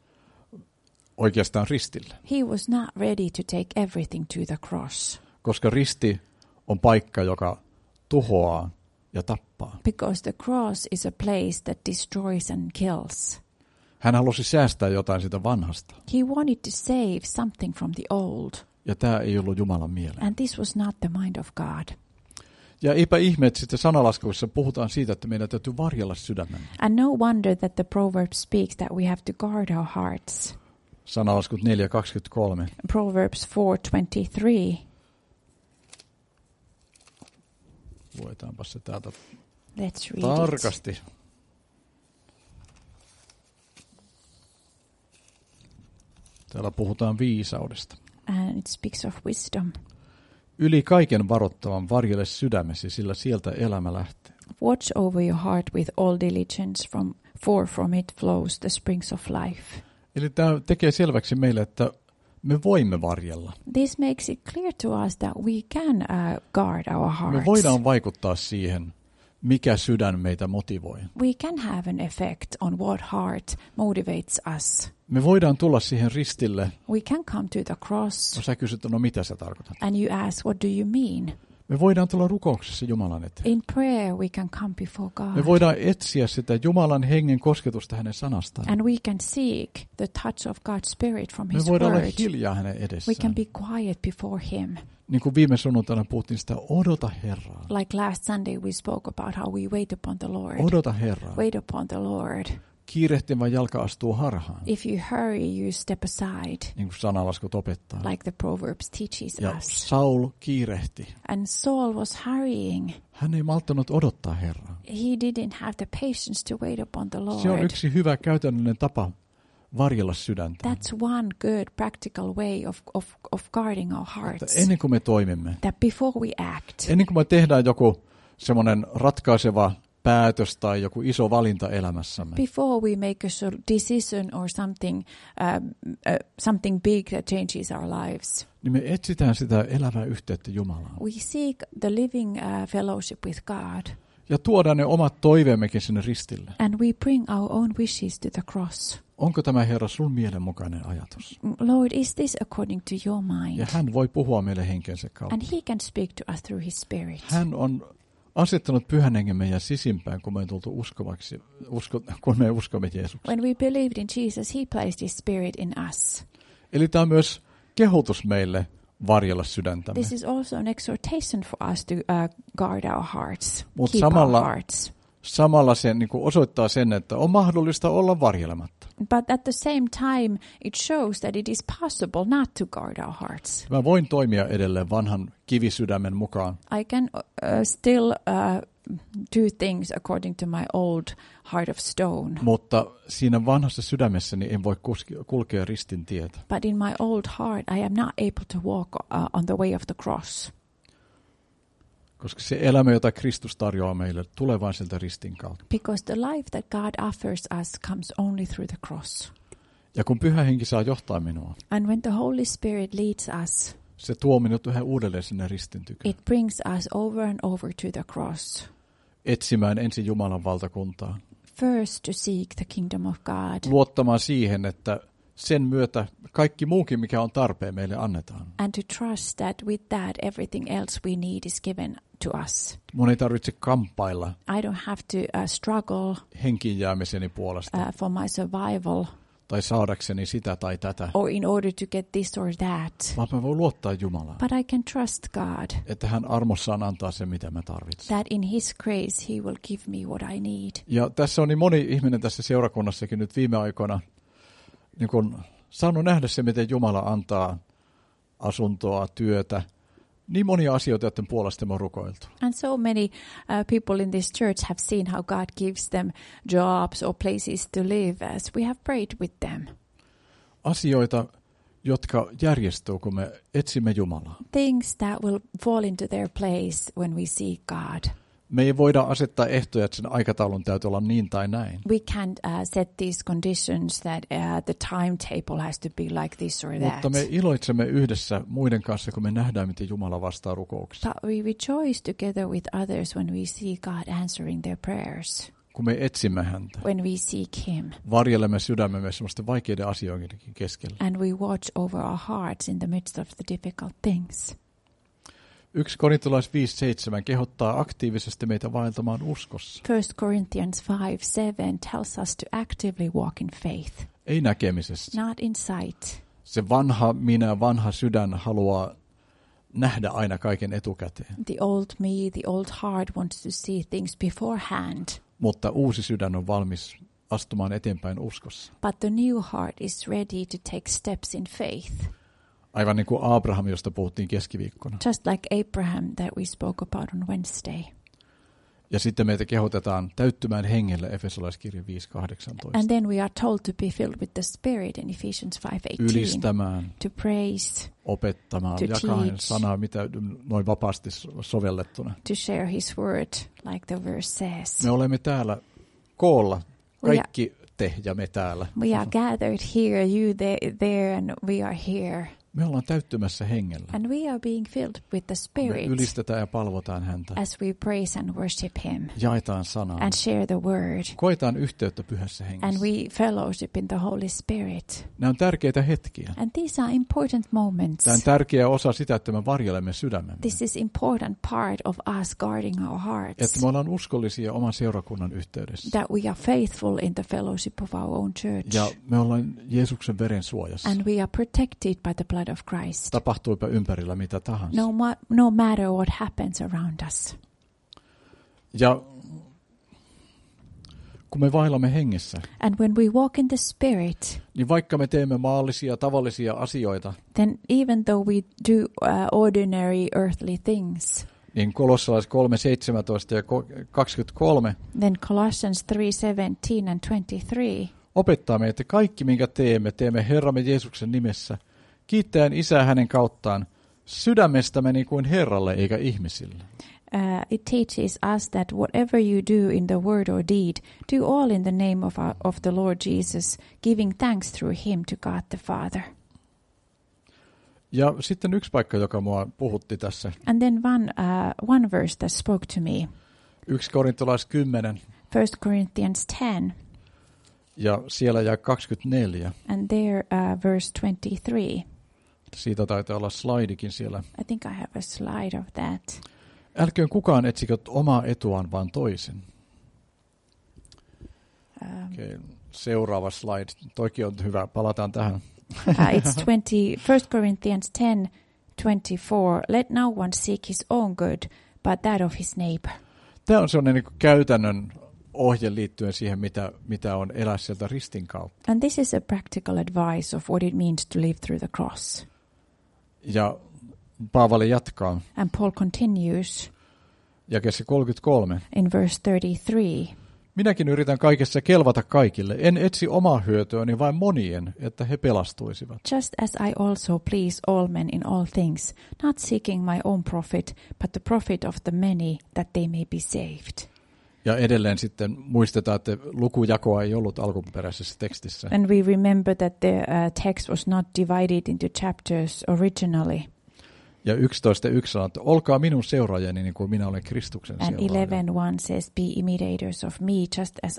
oikeastaan ristille, He was not ready to take everything to the cross, koska risti on paikka, joka tuhoaa ja tappaa. because the cross is a place that destroys and kills. Hän halusi säästää jotain sitä vanhasta, He wanted to save something from the old, ja tämä ei ollut Jumalan mieleen. and this was not the mind of God. Ja eipä ihme, että sitten sanalaskuissa puhutaan siitä, että meidän täytyy varjella sydämemme. And no wonder that the proverb speaks that we have to guard our hearts. Sanalaskut 4.23. Proverbs 4:23. Luetaanpa se täältä Let's read it. tarkasti. Täällä puhutaan viisaudesta. And it speaks of wisdom. Yli kaiken varottavan varjele sydämesi, sillä sieltä elämä lähtee. Watch over your heart with all diligence, for from it flows the springs of life. Eli tämä tekee selväksi meille, että me voimme varjella. This makes it clear to us that we can guard our Me hearts. voidaan vaikuttaa siihen, mikä sydän meitä motivoi. We can have an effect on what heart motivates us. Me voidaan tulla siihen ristille, We can come to the cross, no sä kysyt, no mitä sä tarkoitat? and you ask, what do you mean? Me voidaan tulla rukouksessa Jumalan eteen. In prayer we can come before God. Me voidaan etsiä sitä Jumalan hengen kosketusta hänen sanastaan. And we can seek the touch of God's Spirit from Me His voidaan olla Word. hiljaa hänen We edessään. can be quiet before Him. Niin kuin viime sunnuntaina puhuttiin sitä, odota Herraa. Like last Sunday we spoke about how we wait upon the Lord. Odota Herraa. Wait upon the Lord. Kiirehtivä jalka astuu harhaan, If you hurry, you step aside, niin kuin sanalaskut opettaa. like the Proverbs teaches Ja us. Saul kiirehti. And Saul was hurrying. Hän ei malttanut odottaa Herraa. He didn't have the patience to wait upon the Se on Lord. yksi hyvä käytännöllinen tapa varjella sydäntä. That's one good practical way of guarding our hearts. Ennen kuin me toimimme, That before we act, ennen kuin me tehdään joku semmoinen ratkaiseva päätös tai joku iso valinta elämässämme, before we make a decision or something big that changes our lives, niin me etsitään sitä elävää yhteyttä Jumalaan. we seek the living fellowship with God, Ja tuodaan ne omat toiveemmekin sinne ristille. and we bring our own wishes to the cross. Onko tämä Herra sun mielenmukainen ajatus? Lord, is this according to your mind? Ja hän voi puhua meille henkensä kautta. And He can speak to us through His Spirit. Hän on asettanut pyhän hengen meidän sisimpään, kun me on tultu uskovaksi, kun me uskomme Jeesukseen. When we believed in Jesus, He placed His Spirit in us. Eli tämä on myös kehotus meille varjella sydäntämme. This is also an exhortation for us to guard our hearts, Mut keep samalla- our hearts. Samalla se niin kuin osoittaa sen, että on mahdollista olla varjelematta. But at the same time, it shows that it is possible not to guard our hearts. Mä voin toimia edelleen vanhan kivisydämen mukaan, I can still do things according to my old heart of stone. Mutta siinä vanhassa sydämessäni en voi kulkea ristin tietä. But in my old heart, I am not able to walk on the way of the cross. Koska se elämä, jota Kristus tarjoaa meille, tulee vain sieltä ristin kautta. Because the life that God offers us comes only through the cross. Ja kun Pyhä Henki saa johtaa minua, And when the Holy Spirit leads us, se tuo minut yhä uudelleen sinne ristin tykö. it brings us over and over to the cross. Etsimään ensin Jumalan valtakuntaa. First to seek the kingdom of God. Luottamaan siihen, että sen myötä kaikki muukin, mikä on tarpeen, meille annetaan. And to trust that with that everything else we need is given to us. Mun ei tarvitse kamppailla I don't have to struggle henkiin jäämiseni puolesta for my survival tai saadakseni sitä tai tätä, or in order to get this or that. vaan mä voin luottaa Jumalaan, But I can trust God että hän armossaan antaa sen, mitä mä tarvitsen. that in His grace He will give me what I need. Ja tässä on niin moni ihminen tässä seurakunnassakin nyt viime aikoina niin kun saanut nähdä se, miten Jumala antaa asuntoa, työtä, niin monia asioita, joiden puolesta me on rukoiltu. And so many people in this church have seen how God gives them jobs or places to live as we have prayed with them. Asioita, jotka järjestyy, kun me etsimme Jumalaa. Things that will fall into their place when we seek God. Me ei voida asettaa ehtoja, että sen aikataulun täytyy olla niin tai näin. We can't set these conditions that the timetable has to be like this or that. Mutta me iloitsemme yhdessä muiden kanssa, kun me nähdään, miten Jumala vastaa rukouksiin. But we rejoice together with others when we see God answering their prayers. Kun me etsimme häntä. When we seek Him. Varjelemme sydämemme sellaisten vaikeiden asioidenkin keskellä. And we watch over our hearts in the midst of the difficult things. 1 Korintolais 5:7 kehottaa aktiivisesti meitä vaeltamaan uskossa. 1 Corinthians 5:7 tells us to actively walk in faith. Ei näkemisessä. Not in sight. Se vanha sydän haluaa nähdä aina kaiken etukäteen. The old me, the old heart wants to see things beforehand. Mutta uusi sydän on valmis astumaan eteenpäin uskossa. But the new heart is ready to take steps in faith. Aivan niin kuin Abraham, josta puhuttiin keskiviikkona. Just like Abraham that we spoke about on Wednesday. Ja sitten meitä kehotetaan täyttymään hengellä, Efesolaiskirja 5:18. And then we are told to be filled with the Spirit in Ephesians 5:18. Ylistämään, to praise, opettamaan, to jakaen teach, sanaa, mitä noin vapaasti sovellettuna. to share His word, like the verse says. Me olemme täällä koolla, kaikki te ja me täällä. We are gathered here, you there, and we are here. Me ollaan täyttymässä hengellä. And we are being filled with the Me Spirit ylistetään ja palvotaan häntä. as we praise and worship Him Jaetaan sanaa. and share the word. Koetaan yhteyttä pyhässä And hengessä. we fellowship in the Holy Spirit. Spirit. Nämä on tärkeitä hetkiä. And these are important moments. Tämä on tärkeä osa sitä, että me varjelemme sydämemme. This is important part of us guarding our Että hearts. me ollaan uskollisia oman seurakunnan yhteydessä. That we are faithful in the fellowship of our own church. Ja me ollaan Jeesuksen veren suojassa. And we are protected by the blood of Christ. Tapahtuipa ympärillä mitä tahansa. No matter what happens around us. Ja kun me vaellamme hengessä, And when we walk in the Spirit, niin vaikka me teemme maallisia, tavallisia asioita, then even though we do ordinary earthly things, niin Kolossalais 3:17 ja 23 then Colossians 3:17 and 23 opettaa meitä, että kaikki minkä teemme Herramme Jeesuksen nimessä, kiittäen Isää hänen kauttaan, sydämestämme niin kuin Herralle eikä ihmisille. It teaches us that whatever you do in the word or deed, do all in the name of the Lord Jesus, giving thanks through Him to God the Father. Ja sitten yksi paikka, joka mua puhutti tässä. And then one verse that spoke to me, 1 Korintolais 10 1 Corinthians 10, ja siellä jää 24. and there verse 23. Siitä taitaa olla slaidikin siellä. I think I have a slide of that. Älköön kukaan etsikö omaa etuaan, vaan toisen. Okay. Seuraava slide. Toikin on hyvä. Palataan tähän. It's 1 Corinthians 10:24. Let no one seek his own good, but that of his neighbor. Tämä on sellainen niin kuin käytännön ohje liittyen siihen, mitä on elää sieltä ristin kautta. And this is a practical advice of what it means to live through the cross. Ja Paavali jatkaa. And Paul continues, Jakeessa 33. In verse 33, Minäkin yritän kaikessa kelvata kaikille. En etsi omaa hyötyäni, vaan monien, että he pelastuisivat. just as I also please all men in all things, not seeking my own profit, but the profit of the many, that they may be saved. Ja edelleen sitten muistetaan, että lukujakoa ei ollut alkuperäisessä tekstissä. And we remember that the text was not divided into chapters originally. Ja 11.1 sanoo, että olkaa minun seuraajani niin kuin minä olen Kristuksen And seuraaja. 11:1 says, "Be imitators of me, just as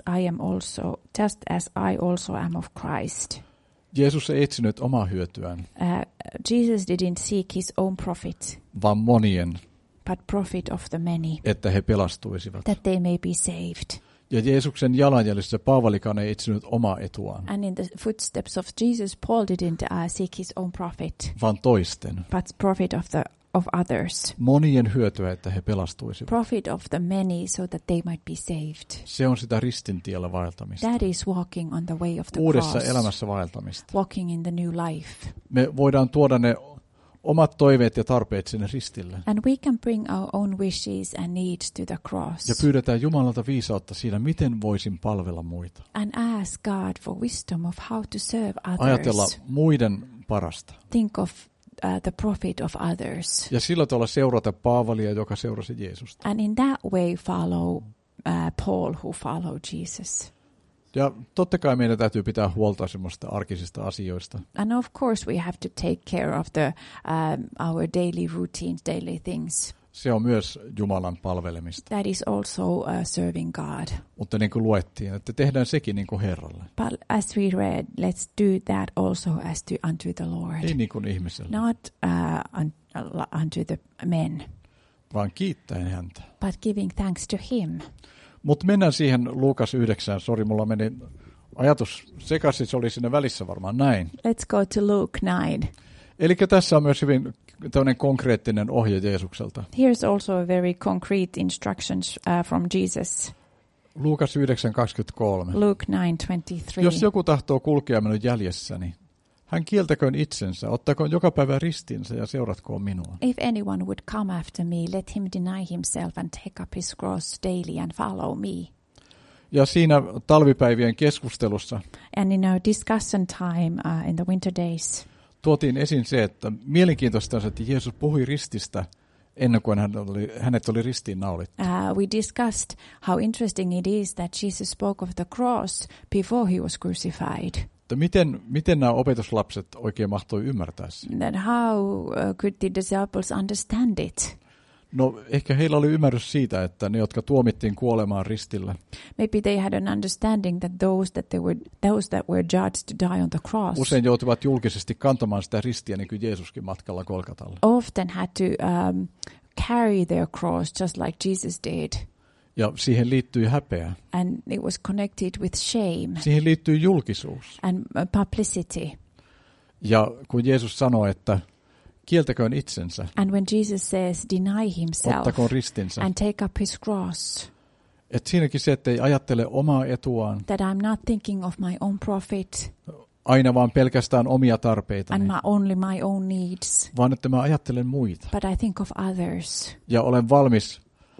I also am of Christ." Jeesus ei etsinyt omaa hyötyään, Jesus didn't seek his own profit, vaan monien, but profit of the many, että he pelastuisivat. that they may be saved. Ja Jeesuksen jalanjäljissä Paavalikaan ei etsinyt omaa etuaan, And in the footsteps of Jesus, Paul didn't seek his own profit, vaan toisten. but profit of others. Monien hyötyä, että he pelastuisivat. Profit of the many, so that they might be saved. Se on sitä ristin tiellä vaeltamista. That is walking on the way of the Uudessa cross. elämässä vaeltamista. Walking in the new life. Me voidaan tuoda ne omat toiveet ja tarpeet sinne ristille. And we can bring our own wishes and needs to the cross. Ja pyydetään Jumalalta viisautta siinä, miten voisin palvella muita. And ask God for wisdom of how to serve Ajatella others. muiden parasta. Think of the profit of others. Ja sillä tavalla seurata Paavalia, joka seurasi Jeesusta. And in that way follow Paul, who followed Jesus. Ja totta kai meidän täytyy pitää huolta semmoista arkisista asioista. And of course we have to take care of our daily routines, daily things. Se on myös Jumalan palvelemista. That is also serving God. Mutta niin kuin luettiin, että tehdään sekin niin kuin Herralle. But as we read, let's do that also as unto the Lord. Ei niin kuin ihmiselle, Not unto the men, vaan kiittäen häntä. but giving thanks to him. Mutta mennään siihen Luukas 9. Sori, mulla meni ajatus sekaisin, se oli siinä välissä varmaan näin. Let's go to Luke 9. Eli tässä on myös hyvin tämmöinen konkreettinen ohje Jeesukselta. Here's also a very concrete instructions from Jesus. Luukas 9.23. Luke 9:23. Jos joku tahtoo kulkea minun jäljessäni, hän kieltäköön itsensä, ottakoon joka päivä ristinsä ja seuratkoon minua. If anyone would come after me, let him deny himself and take up his cross daily and follow me. Ja siinä talvipäivien keskustelussa And in our discussion time in the winter days, tuotiin esiin se, että mielenkiintoista on, että Jeesus puhui rististä ennen kuin hänet oli ristiin naulittu. we discussed how interesting it is that Jesus spoke of the cross before he was crucified. Että miten nämä opetuslapset oikein mahtoi ymmärtää sen? That how could the disciples understand it? No ehkä heillä oli ymmärrys siitä, että ne, jotka tuomittiin kuolemaan ristillä, Maybe they had an understanding that those that were judged to die on the cross usein joutuvat julkisesti kantamaan sitä ristiä, niin kuin Jeesuskin matkalla Golgatalle. often had to carry their cross just like Jesus did. Ja siihen liittyy häpeä. And it was connected with shame Siihen liittyy julkisuus. and publicity. Ja kun Jeesus sanoi, että kieltäköön itsensä, And when Jesus says, deny himself ottakoon ristinsä, and take up his cross, että siinäkin se, että ei ajattele omaa etuaan, that I'm not thinking of my own profit aina vaan pelkästään omia tarpeitani, and only my own needs, vaan että mä ajattelen muita. but I think of others. Ja olen valmis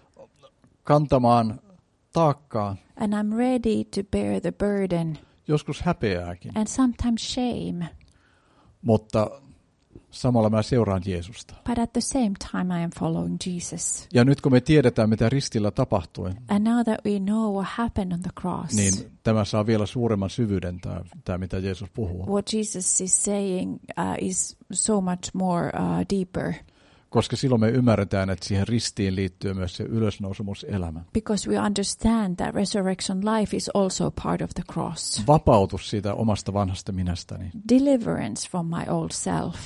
kantamaan taakkaa, And I'm ready to bear the burden joskus häpeääkin, and sometimes shame. mutta samalla mä seuraan Jeesusta. But at the same time, I am following Jesus. Ja nyt kun me tiedetään, mitä ristillä tapahtui, And now that we know what happened on the cross, niin tämä saa vielä suuremman syvyyden, tämä mitä Jeesus puhuu. what Jesus is saying is so much more deeper. Koska silloin me ymmärretään, että siihen ristiin liittyy myös se ylösnousumuselämä. Because we understand that resurrection life is also part of the cross. Vapautus siitä omasta vanhasta minästäni. Deliverance from my old self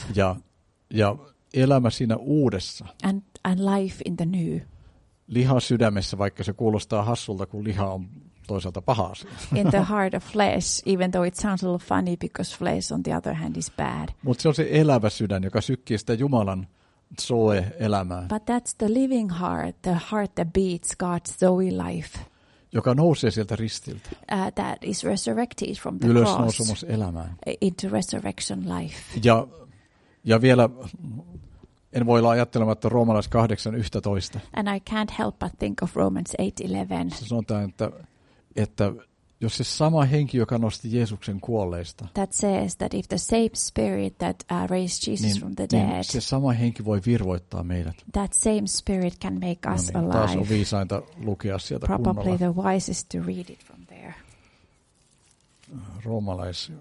Ja elämä siinä uudessa. and life in the new. Liha sydämessä, vaikka se kuulostaa hassulta, kun liha on toisaalta paha asia. In the heart of flesh, even though it sounds a little funny because flesh on the other hand is bad. Mutta se on se elävä sydän, joka sykkii sitä Jumalan Zoe-elämää, But that's the living heart, the heart that beats God's Zoe life, joka nousee sieltä ristiltä that is resurrected from the cross ylösnousumuselämään. into resurrection life. Ja vielä en voi olla ajattelematta Roomalais 8:11. And I can't help but think of Romans 8:11. Se sanotaan, että jos se sama henki, joka nosti Jeesuksen kuolleista, That says that if the same spirit that raised Jesus from the niin dead, se sama henki voi virvoittaa meidät. that same spirit can make us No niin, taas on alive. viisainta lukea sieltä Probably kunnolla. the wisest to read it from there. Roomalais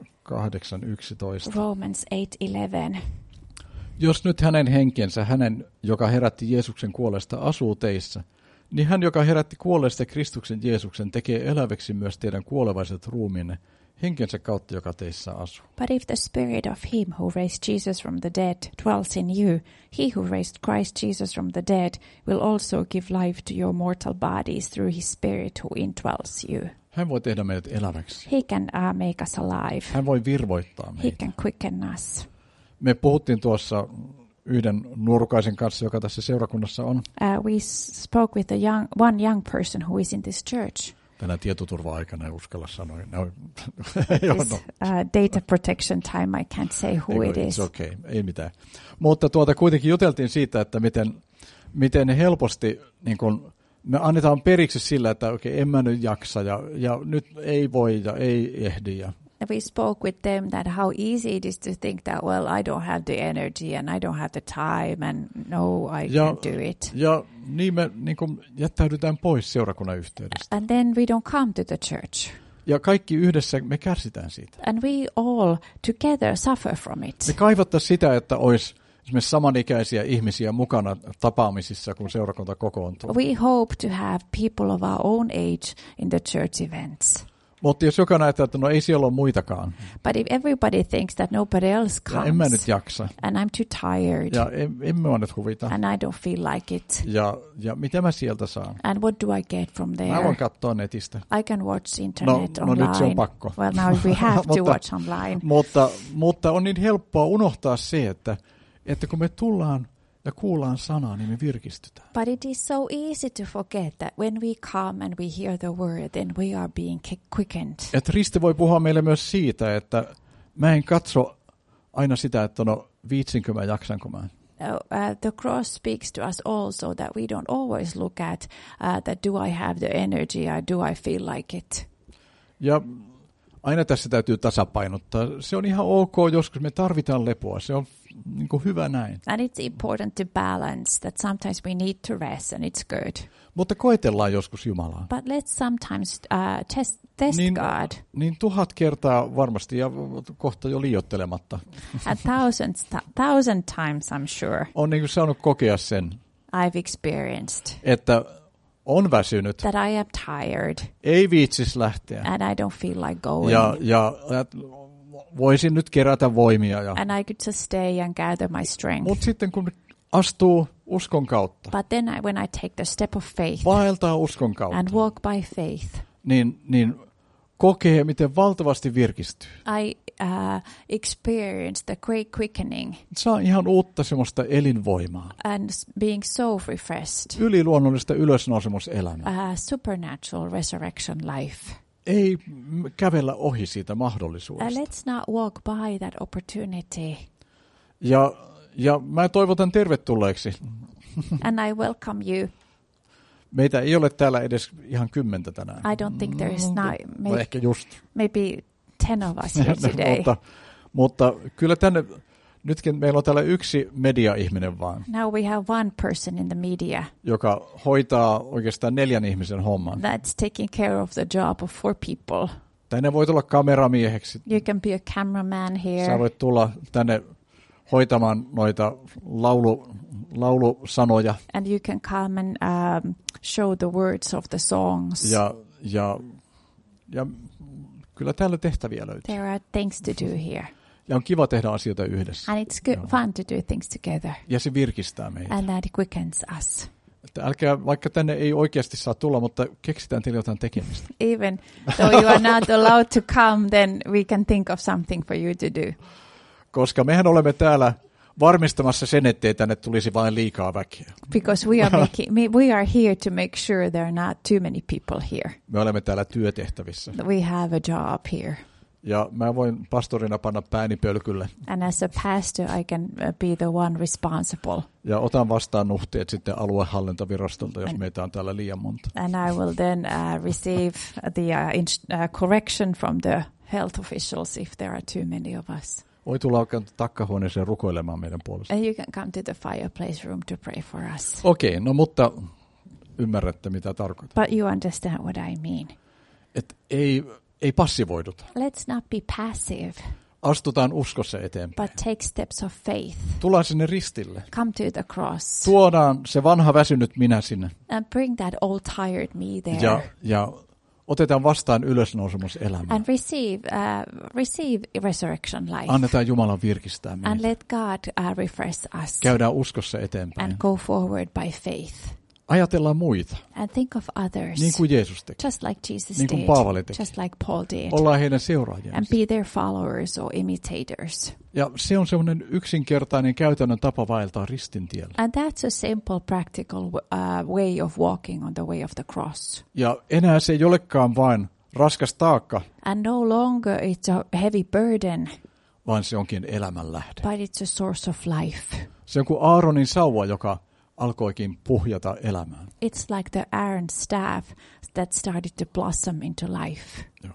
8:11. Romans 8:11. Jos nyt hänen henkensä, hänen, joka herätti Jeesuksen kuolleesta, asuu teissä, niin hän, joka herätti kuolleesta Kristuksen Jeesuksen, tekee eläväksi myös teidän kuolevaiset ruumiinne henkensä kautta, joka teissä asuu. But if the spirit of him who raised Jesus from the dead dwells in you, he who raised Christ Jesus from the dead will also give life to your mortal bodies through his spirit who indwells you. Hän voi tehdä meidät eläväksi. He can make us alive. Hän voi virvoittaa He meitä. can quicken us. Me puhuttiin tuossa yhden nuorukaisen kanssa, joka tässä seurakunnassa on. We spoke with one young person who is in this church. Tänä tietoturva-aikana ei uskalla sanoa. No, This data protection time, I can't say who it is. Okay, ei mitään. Mutta kuitenkin juteltiin siitä, että miten helposti niin kun me annetaan periksi sillä, että okei, en mä nyt jaksa ja nyt ei voi ja ei ehdi. We spoke with them that how easy it is to think that, well, I don't have the energy and I don't have the time and no, I can't do it. Ja niin me niin kun jättäydytään pois seurakunnan yhteydestä. And then we don't come to the church. Ja kaikki yhdessä me kärsitään siitä. And we all together suffer from it. Me kaivattaisiin sitä, että olisi esimerkiksi samanikäisiä ihmisiä mukana tapaamisissa, kun seurakunta kokoontuu. We hope to have people of our own age in the church events. Mutta jos joka näyttää, että no ei siellä ole muitakaan. But if everybody thinks that nobody else Ja en mä nyt comes jaksa. and I'm too tired Ja en mä nyt huvita. and I don't feel like it, Ja mitä mä sieltä saan? and what do I get from Mä there? voin katsoa netistä. I can watch internet No online. nyt se on pakko. Well, now we have to Mutta- watch online. Mutta on niin helppoa unohtaa se, että kun me tullaan ja kuullaan sanaa, niin me virkistytään. But it is so easy to forget that when we come and we hear the word, then we are being quickened. Että Risti voi puhua meille myös siitä, että mä en katso aina sitä, että no viitsinkö mä, jaksanko mä. The cross speaks to us also that we don't always look at that do I have the energy or do I feel like it. Ja aina tässä täytyy tasapainottaa. Se on ihan ok, joskus me tarvitaan lepoa. Se on niin kuin hyvä näin. And it's important to balance that sometimes we need to rest and it's good. Mutta koetellaan joskus Jumalaa. But let's sometimes test God. Niin 1000 kertaa varmasti ja kohta jo liioittelematta. A thousand times I'm sure On niin kuin saanut kokea sen, I've experienced että on väsynyt, that I am tired ei viitsis lähteä. and I don't feel like going. Ja voisin nyt kerätä voimia. And I could just stay and gather my strength. Mutta sitten kun astuu uskon kautta, But then when I take the step of faith vaeltaa uskon kautta, and walk by faith, niin kokee, miten valtavasti virkistyy. I experience the great quickening Saa ihan uutta semmoista elinvoimaa. and being so refreshed. Yliluonnollista ylösnousemuselämää. Supernatural resurrection life. Ei kävellä ohi siitä mahdollisuudesta. Let's not walk by that opportunity. Ja mä toivotan tervetulleeksi. And I welcome you. Meitä ei ole täällä edes ihan 10 tänään. I don't think there is No ehkä just. maybe 10 of us here today. mutta kyllä tänne, nytkin meillä on täällä yksi media-ihminen vaan, Now we have one person in the media joka hoitaa oikeastaan 4 ihmisen homman. that's taking care of the job of 4 people. Tänne voi tulla kameramieheksi. You can be a cameraman here. Sä voit tulla tänne hoitamaan noita laulusanoja. And you can come and show the words of the songs. Ja kyllä täällä tehtäviä löytyy. There are things to do here. Ja on kiva tehdä asioita yhdessä. And it's good, fun to do things together. Ja se virkistää meitä. And that quickens us. Että älkää, vaikka tänne ei oikeasti saa tulla, mutta keksitään teille jotain tekemistä. Even though you are not allowed to come, then we can think of something for you to do. Koska mehän olemme täällä varmistamassa sen, ettei tänne tulisi vain liikaa väkeä. Because we are here to make sure there are not too many people here. Me olemme täällä työtehtävissä. We have a job here. Ja mä voin pastorina panna pääni pölkylle. And as a pastor, I can be the one responsible. Ja otan vastaan nuhteet sitten aluehallintovirastolta, jos meitä on täällä liian monta. And I will then receive the correction from the health officials if there are too many of us. Voi tulla oikein takkahuoneeseen rukoilemaan meidän puolesta. And you can come to the fireplace room to pray for us. Okei, no mutta ymmärrätte mitä tarkoitan. But you understand what I mean. Et ei passivoiduta. Let's not be passive, Astutaan uskossa eteenpäin. but take steps of faith. Tullaan sinne ristille. Come to the cross Tuodaan se vanha väsynyt minä sinne. and bring that old tired me there. Ja otetaan vastaan ylösnousemuselämä. And receive resurrection life. Annetaan Jumalan virkistää And meitä. let God refresh us. Käydään uskossa eteenpäin. And go forward by faith. Ajatellaan muita, And think of others. niin kuin Jeesus teki. Just like Jesus Niin kuin did. Paavali teki. Just like Paul did. Ollaan heidän seuraajansa. And be their followers or imitators. Ja se on semmoinen yksinkertainen käytännön tapa vaeltaa ristin tiellä. And that's a simple, practical way of walking on the way of the cross. Ja enää se ei olekaan vain raskas taakka, And no longer it's a heavy burden, vaan se onkin elämän lähde. but it's a source of life. Se on kuin Aaronin sauva, joka alkoikin puhjata elämään. It's like the Aaron staff that started to blossom into life. Joo.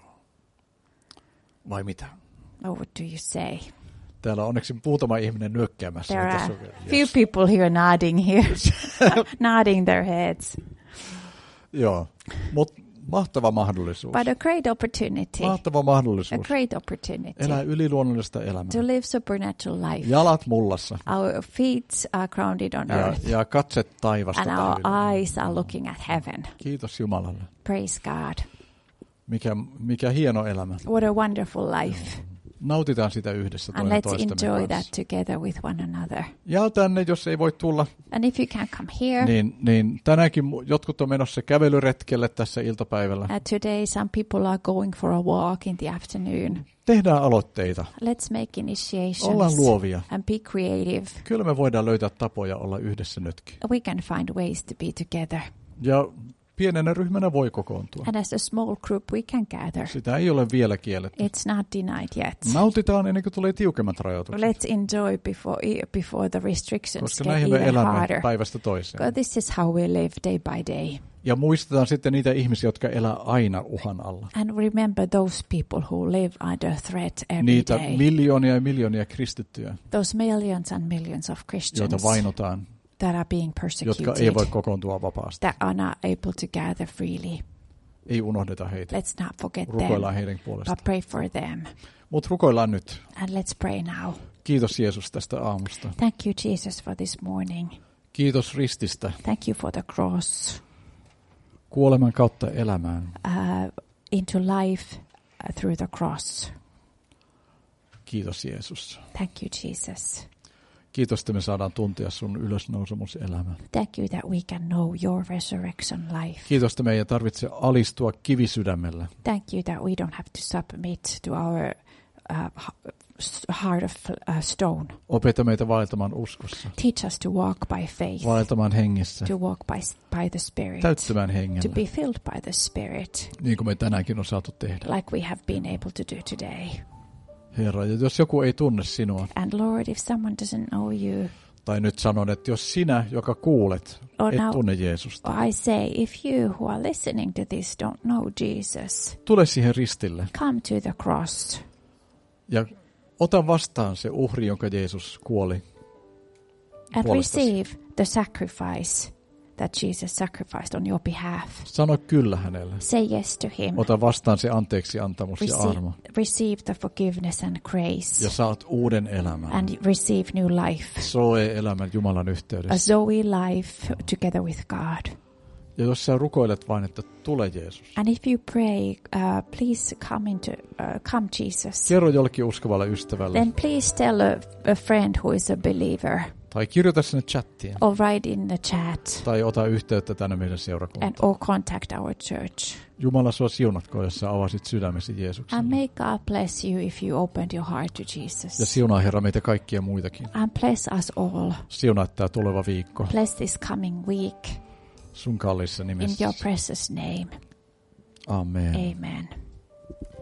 Vai mitä? Oh, what do you say? Täällä on onneksi muutama ihminen nyökkäämässä. There Tässä are on- few people here nodding nodding their heads. Joo, mutta mahtava mahdollisuus. But a great opportunity. Mahtava A mahdollisuus. great opportunity Elää yliluonnollista elämää. to live supernatural life. Jalat mullassa Our feet are grounded on earth, ja katset taivasta and our taiville. eyes are looking at heaven. Kiitos Jumalalle. Praise God. Mikä hieno elämä. What a wonderful life. Nautitaan sitä yhdessä And toinen let's toistemme enjoy kanssa. that together with one another. Ja tänne, jos ei voi tulla, And if you can't come here, niin tänäänkin jotkut on menossa kävelyretkelle tässä iltapäivällä. today some people are going for a walk in the afternoon. Tehdään aloitteita. Let's make initiations Ollaan luovia. and be creative. Kyllä me voidaan löytää tapoja olla yhdessä nytkin. We can find ways to be together. Ja pienenä ryhmänä voi kokoontua. And as a small group, we can gather. Sitä ei ole vielä kielletty. It's not denied yet. Nautitaan ennen kuin tulee tiukemmat rajoitukset. Let's enjoy before the restrictions Koska get näihin me even elämme harder. päivästä toiseen. Because this is how we live day by day. Ja muistetaan sitten niitä ihmisiä, jotka elää aina uhan alla. And remember those people who live under threat every Niitä day. miljoonia ja miljoonia kristittyjä, Those millions and millions of joita Christians vainotaan, that are being jotka persecuted, ei voi kokoontua vapaasti. that are not able to gather freely. Ei unohdeta heitä. Let's not forget them, Rukoillaan heidän puolestaan. but pray for them. Mutta rukoillaan nyt. And let's pray now. Kiitos Jeesus tästä aamusta. Thank you, Jesus, for this morning. Kiitos rististä. Thank you for the cross, Kuoleman kautta elämään. into life through the cross. Kiitos Jeesus. Thank you, Jesus. Kiitos, että me saadaan tuntea sun ylösnousemuselämän. Thank you that we can know your resurrection life. Kiitos, että meidän ei tarvitse alistua kivisydämellä. Thank you that we don't have to submit to our heart of stone. Opeta meitä vaeltamaan uskossa, Teach us to walk by faith, vaeltamaan hengessä, to walk by the Spirit, täyttämään to hengellä, be filled by the Spirit, niin kuin me tänäänkin on saatu tehdä. like we have been able to do today. Herra, ja jos joku ei tunne sinua, And Lord, if someone doesn't know you, tai nyt sanon, että jos sinä, joka kuulet, or et now tunne Jeesusta, I say, if you who are listening to this don't know Jesus, tule siihen ristille come to the cross ja ota vastaan se uhri, jonka Jeesus kuoli and puolestasi. receive the sacrifice that Jesus sacrificed on your behalf. Sano kyllä hänelle. Say yes to him. Ota vastaan se anteeksi antamus ja armo. Receive the forgiveness and grace, Ja saat uuden elämän. and receive new life, Zoe-elämän Jumalan a yhteydessä. Zoe life together with God. Ja jos sä rukoilet vain, että tule Jeesus. And if you pray, please come Jesus. Kerro jollekin uskovalle ystävälle. Then please tell a friend who is a believer, Tai kirjoita sinne chattiin. or write in the chat, Tai ota yhteyttä tänne meidän seurakuntaan. or contact our church. Jumala sua siunatkoon, jos sä avasit sydämesi Jeesukselle. And may God bless you if you opened your heart to Ja Jesus. siunaa Herra meitä kaikkia muitakin. And bless us all. Siunaa tämä tuleva viikko. Bless this coming week Sun kalliissa in nimessä. your precious name. Amen. Amen.